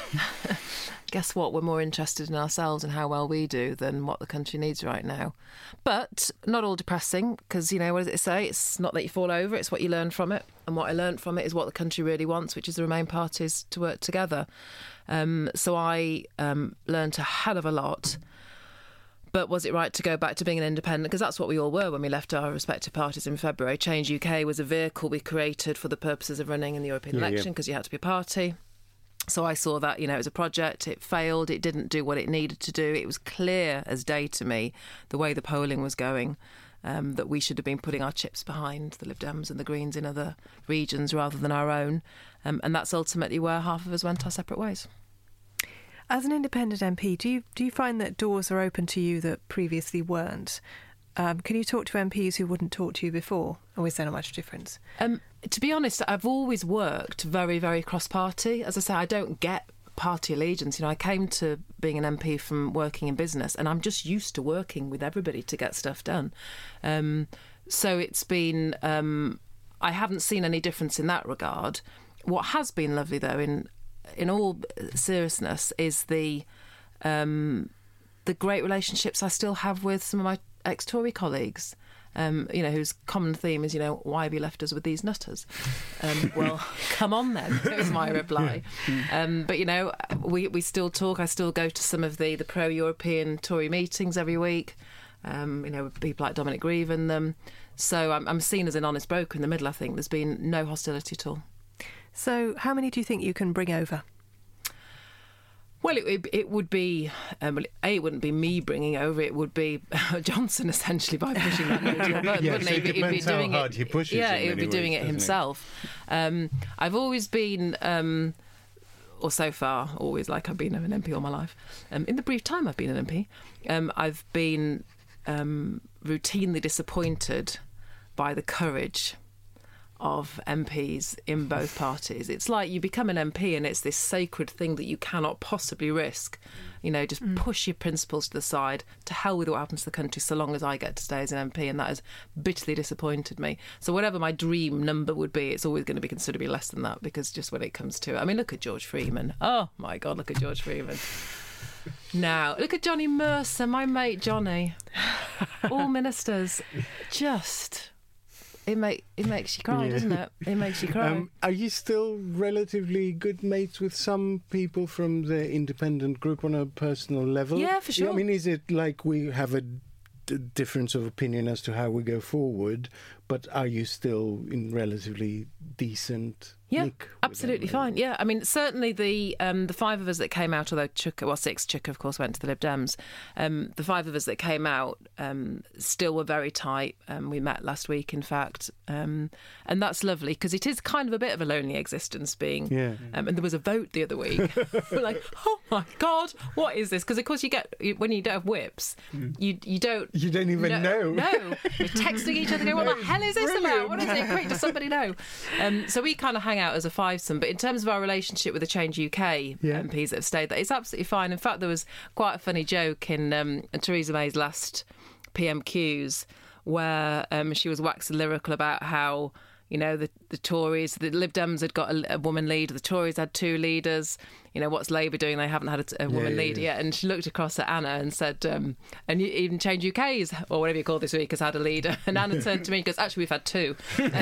Guess what? We're more interested in ourselves and how well we do than what the country needs right now. But not all depressing, because, you know, what does it say? It's not that you fall over, it's what you learn from it. And what I learned from it is what the country really wants, which is the Remain parties to work together. So I learned a hell of a lot. But was it right to go back to being an independent? Because that's what we all were when we left our respective parties in February. Change UK was a vehicle we created for the purposes of running in the European election, because you had to be a party. So I saw that, you know, it was a project, it failed, it didn't do what it needed to do. It was clear as day to me, the way the polling was going, that we should have been putting our chips behind the Lib Dems and the Greens in other regions rather than our own. And that's ultimately where half of us went our separate ways. As an independent MP, do you find that doors are open to you that previously weren't? Can you talk to MPs who wouldn't talk to you before? Or is there not much difference? To be honest, I've always worked very, very cross-party. As I say, I don't get party allegiance. You know, I came to being an MP from working in business, and I'm just used to working with everybody to get stuff done. So it's been... I haven't seen any difference in that regard. What has been lovely, though, in all seriousness, is the great relationships I still have with some of my ex-Tory colleagues, you know, whose common theme is, you know, why have you left us with these nutters? Well, come on then, was my reply. But, you know, we still talk. I still go to some of the pro-European Tory meetings every week, you know, with people like Dominic Grieve in them. So I'm seen as an honest broker in the middle, I think. There's been no hostility at all. So how many do you think you can bring over? Well, it would be, it wouldn't be me bringing over, it would be Johnson essentially by pushing that no deal button, yes, wouldn't he? It depends how hard he pushes. Yeah, he would be doing it himself. I've always been, or so far, always, like I've been an MP all my life. In the brief time I've been an MP, I've been routinely disappointed by the courage of MPs in both parties. It's like you become an MP and it's this sacred thing that you cannot possibly risk. You know, just push your principles to the side. To hell with what happens to the country so long as I get to stay as an MP, and that has bitterly disappointed me. So whatever my dream number would be, it's always going to be considerably less than that, because just when it comes to it, I mean, look at George Freeman. Oh my God, look at George Freeman. Now, look at Johnny Mercer, my mate Johnny. All ministers. Just... It makes you cry, doesn't it? It makes you cry. Are you still relatively good mates with some people from the independent group on a personal level? Yeah, for sure. I mean, is it like we have a difference of opinion as to how we go forward, but are you still in relatively decent nick? Absolutely fine. Yeah, I mean, certainly the five of us that came out, although six, Chuka of course went to the Lib Dems, the five of us that came out still were very tight. We met last week, in fact, and that's lovely, because it is kind of a bit of a lonely existence being, and there was a vote the other week. We're like, oh my God, what is this? Because of course you get, when you don't have whips, you don't even know. No, we're texting each other going, what the hell is this about? What is it? Quick, does somebody know? So we kind of hang out as a fivesome, but in terms of our relationship with the Change UK MPs that have stayed there, it's absolutely fine. In fact, there was quite a funny joke in Theresa May's last PMQs where she was waxing lyrical about how, you know, the Tories, the Lib Dems had got a woman leader, the Tories had two leaders. You know, what's Labour doing? They haven't had a woman leader yet. And she looked across at Anna and said, and even Change UK's, or whatever you call this week, has had a leader. And Anna turned to me and goes, actually, we've had two.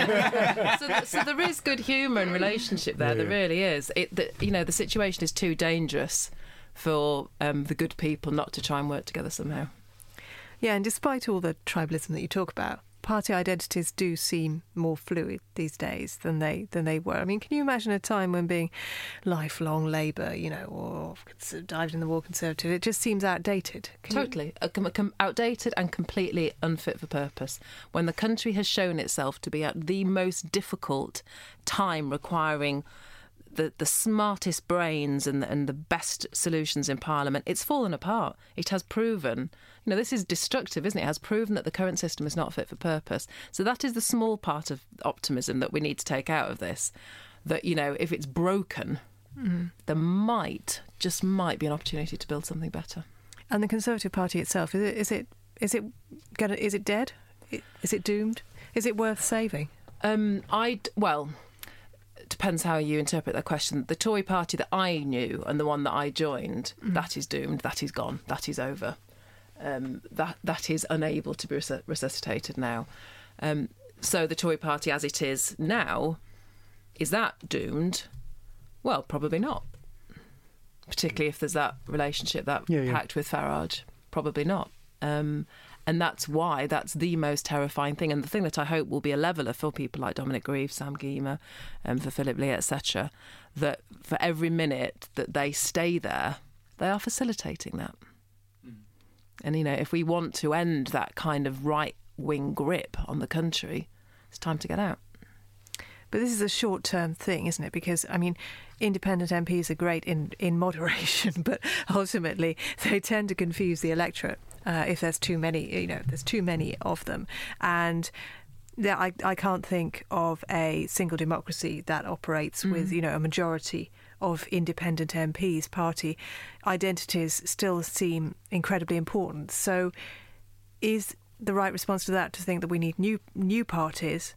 So there is good humour and relationship there. There really is. You know, the situation is too dangerous for the good people not to try and work together somehow. Yeah, and despite all the tribalism that you talk about, party identities do seem more fluid these days than they were. I mean, can you imagine a time when being lifelong Labour, you know, or dived in the war Conservative, it just seems outdated? Totally. Outdated and completely unfit for purpose. When the country has shown itself to be at the most difficult time, requiring the smartest brains and the best solutions in Parliament, it's fallen apart. It has proven, this is destructive, isn't it? It has proven that the current system is not fit for purpose. So that is the small part of optimism that we need to take out of this. That, if it's broken, there might be an opportunity to build something better. And the Conservative Party itself, is it dead? Is it doomed? Is it worth saving? It depends how you interpret that question. The Tory party that I knew and the one that I joined, that is doomed, that is gone, that is over. That is unable to be resuscitated now. So the Tory party as it is now, is that doomed? Well, probably not. Particularly if there's that relationship, that pact with Farage. Probably not. And that's why that's the most terrifying thing. And the thing that I hope will be a leveller for people like Dominic Grieve, Sam Gyimah, for Philip Lee, etc., that for every minute that they stay there, they are facilitating that. And, if we want to end that kind of right-wing grip on the country, it's time to get out. But this is a short-term thing, isn't it? Because, independent MPs are great in moderation, but ultimately they tend to confuse the electorate if there's too many, there's too many of them. And I can't think of a single democracy that operates with, a majority of independent MPs. Party identities still seem incredibly important. So is the right response to that to think that we need new parties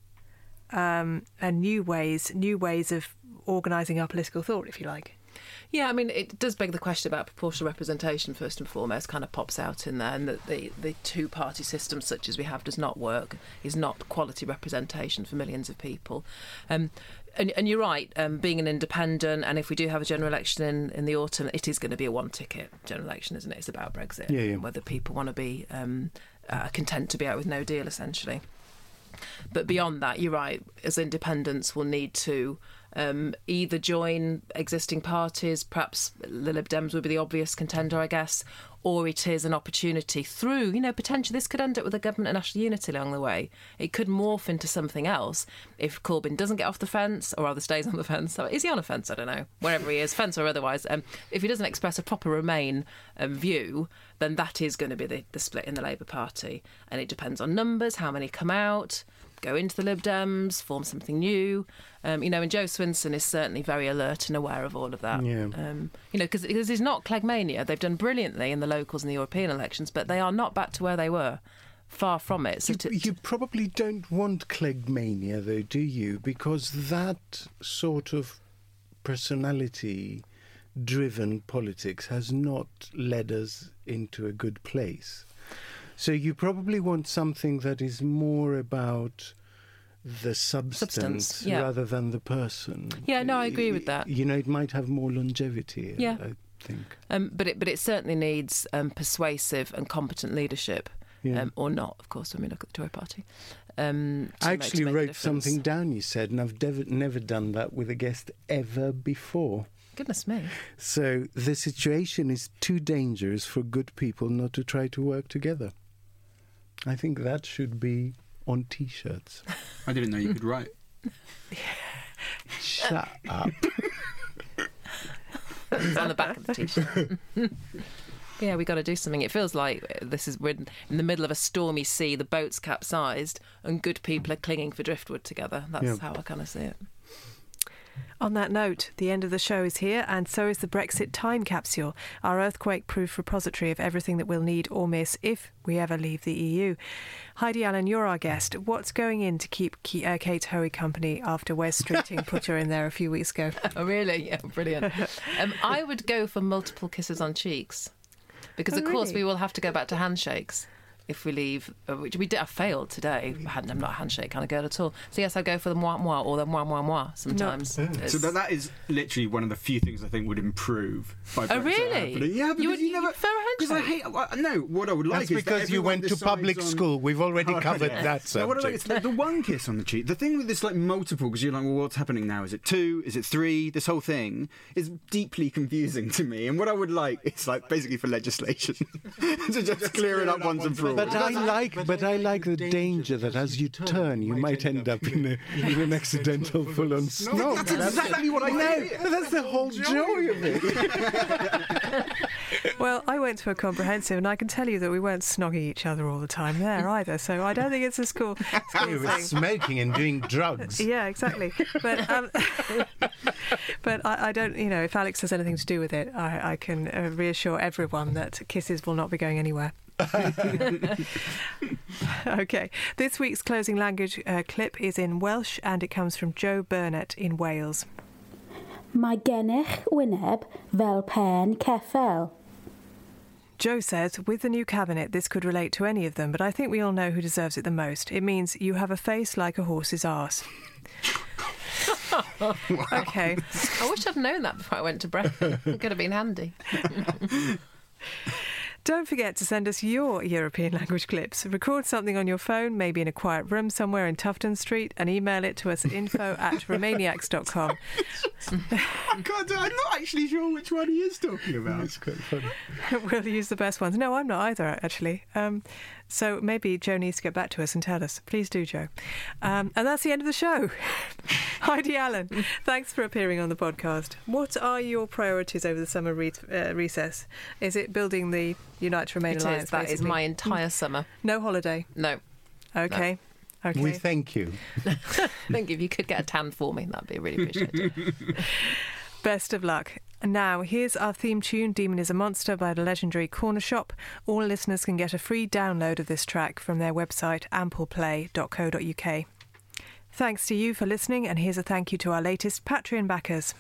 and new ways of organising our political thought, if you like? Yeah, it does beg the question about proportional representation, first and foremost, kind of pops out in there, and that the two-party system such as we have does not work, is not quality representation for millions of people. And you're right, being an independent, and if we do have a general election in the autumn, it is going to be a one-ticket general election, isn't it? It's about Brexit, whether people want to be content to be out with no deal, essentially. But beyond that, you're right, as independents we'll need to either join existing parties, perhaps the Lib Dems would be the obvious contender, I guess, or it is an opportunity through, potentially this could end up with a government of national unity along the way. It could morph into something else if Corbyn doesn't get off the fence, or rather stays on the fence. Is he on a fence? I don't know. Wherever he is, fence or otherwise. If he doesn't express a proper Remain view, then that is going to be the split in the Labour Party. And it depends on numbers, how many come out, go into the Lib Dems, form something new. And Joe Swinson is certainly very alert and aware of all of that. Yeah. Because it's not Cleggmania. They've done brilliantly in the locals and the European elections, but they are not back to where they were. Far from it. So you probably don't want Cleggmania, though, do you? Because that sort of personality-driven politics has not led us into a good place. So you probably want something that is more about the substance rather than the person. Yeah, no, I agree with that. It might have more longevity, I think. But it certainly needs persuasive and competent leadership, or not, of course, when we look at the Tory party. I actually wrote something down you said, and I've never done that with a guest ever before. Goodness me. So the situation is too dangerous for good people not to try to work together. I think that should be on T-shirts. I didn't know you could write. Shut up. It's on the back of the T-shirt. Yeah, we got to do something. It feels like we're in the middle of a stormy sea, the boat's capsized, and good people are clinging for driftwood together. That's how I kind of see it. On that note, the end of the show is here, and so is the Brexit time capsule, our earthquake-proof repository of everything that we'll need or miss if we ever leave the EU. Heidi Allen, you're our guest. What's going in to keep Kate Hoey company after Wes Streeting put her in there a few weeks ago? Oh, really? Yeah, brilliant. I would go for multiple kisses on cheeks, because, of course, we will have to go back to handshakes if we leave, which I failed today. I'm not a handshake kind of girl at all. So yes, I go for the moi moi or the moi moi moi sometimes. No. So that is literally one of the few things I think would improve by Brexit. Oh really? Happening. Yeah, because you never prefer a handshake. Because I hate. No, what I would like That's is because you went to public school. We've already covered that subject. No, what I like is the one kiss on the cheek. The thing with this multiple, because you're like, well, what's happening now? Is it 2? Is it 3? This whole thing is deeply confusing to me. And what I would like is basically for legislation to just clear it up once and for But I like the danger that as you turn, you might end up in an accidental full-on snog. That's exactly what I know. That's the whole joy of it. Well, I went to a comprehensive, and I can tell you that we weren't snogging each other all the time there either. So I don't think it's a school You were thing. smoking and doing drugs. Yeah, exactly. But but I don't. If Alex has anything to do with it, I can reassure everyone that kisses will not be going anywhere. Okay, this week's closing language clip is in Welsh, and it comes from Joe Burnett in Wales. Mae gennych wyneb fel pen ceffel. Joe says, with the new cabinet, this could relate to any of them, but I think we all know who deserves it the most. It means you have a face like a horse's arse. Okay. I wish I'd known that before I went to Brecon. It could have been handy. Don't forget to send us your European language clips. Record something on your phone, maybe in a quiet room somewhere in Tufton Street, and email it to us at info@romaniacs.com. I'm not actually sure which one he is talking about. It's quite funny. We'll use the best ones. No, I'm not either, actually. So maybe Joe needs to get back to us and tell us. Please do, Joe. And that's the end of the show. Heidi Allen, thanks for appearing on the podcast. What are your priorities over the summer recess? Is it building the Unite to Remain Alliance? That is basically? my entire summer. No holiday? No. Okay. No. Okay. We thank you. Thank you. If you could get a tan for me, that'd be really appreciated. Best of luck. Now, here's our theme tune, Demon is a Monster by the legendary Corner Shop. All listeners can get a free download of this track from their website, ampleplay.co.uk. Thanks to you for listening, and here's a thank you to our latest Patreon backers.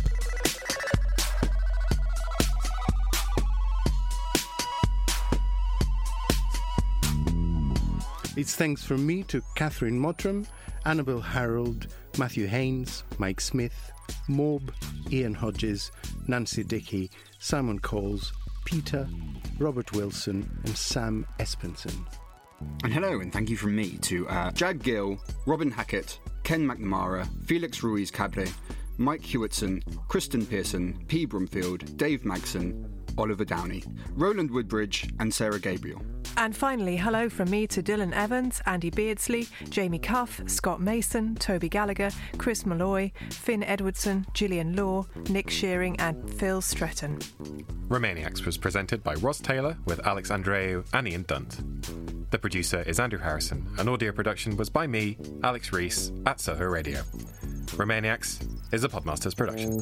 It's thanks from me to Catherine Mottram, Annabel Harold, Matthew Haynes, Mike Smith, Morb, Ian Hodges, Nancy Dickey, Simon Coles, Peter, Robert Wilson and Sam Espenson. And hello and thank you from me to Jag Gill, Robin Hackett, Ken McNamara, Felix Ruiz Cabre, Mike Hewitson, Kristen Pearson, P. Brumfield, Dave Magson, Oliver Downey, Roland Woodbridge and Sarah Gabriel. And finally, hello from me to Dylan Evans, Andy Beardsley, Jamie Cuff, Scott Mason, Toby Gallagher, Chris Malloy, Finn Edwardson, Gillian Law, Nick Shearing and Phil Stretton. Romaniacs was presented by Ross Taylor with Alex Andreou and Ian Dunt. The producer is Andrew Harrison, and audio production was by me, Alex Rees, at Soho Radio. Romaniacs is a Podmasters production.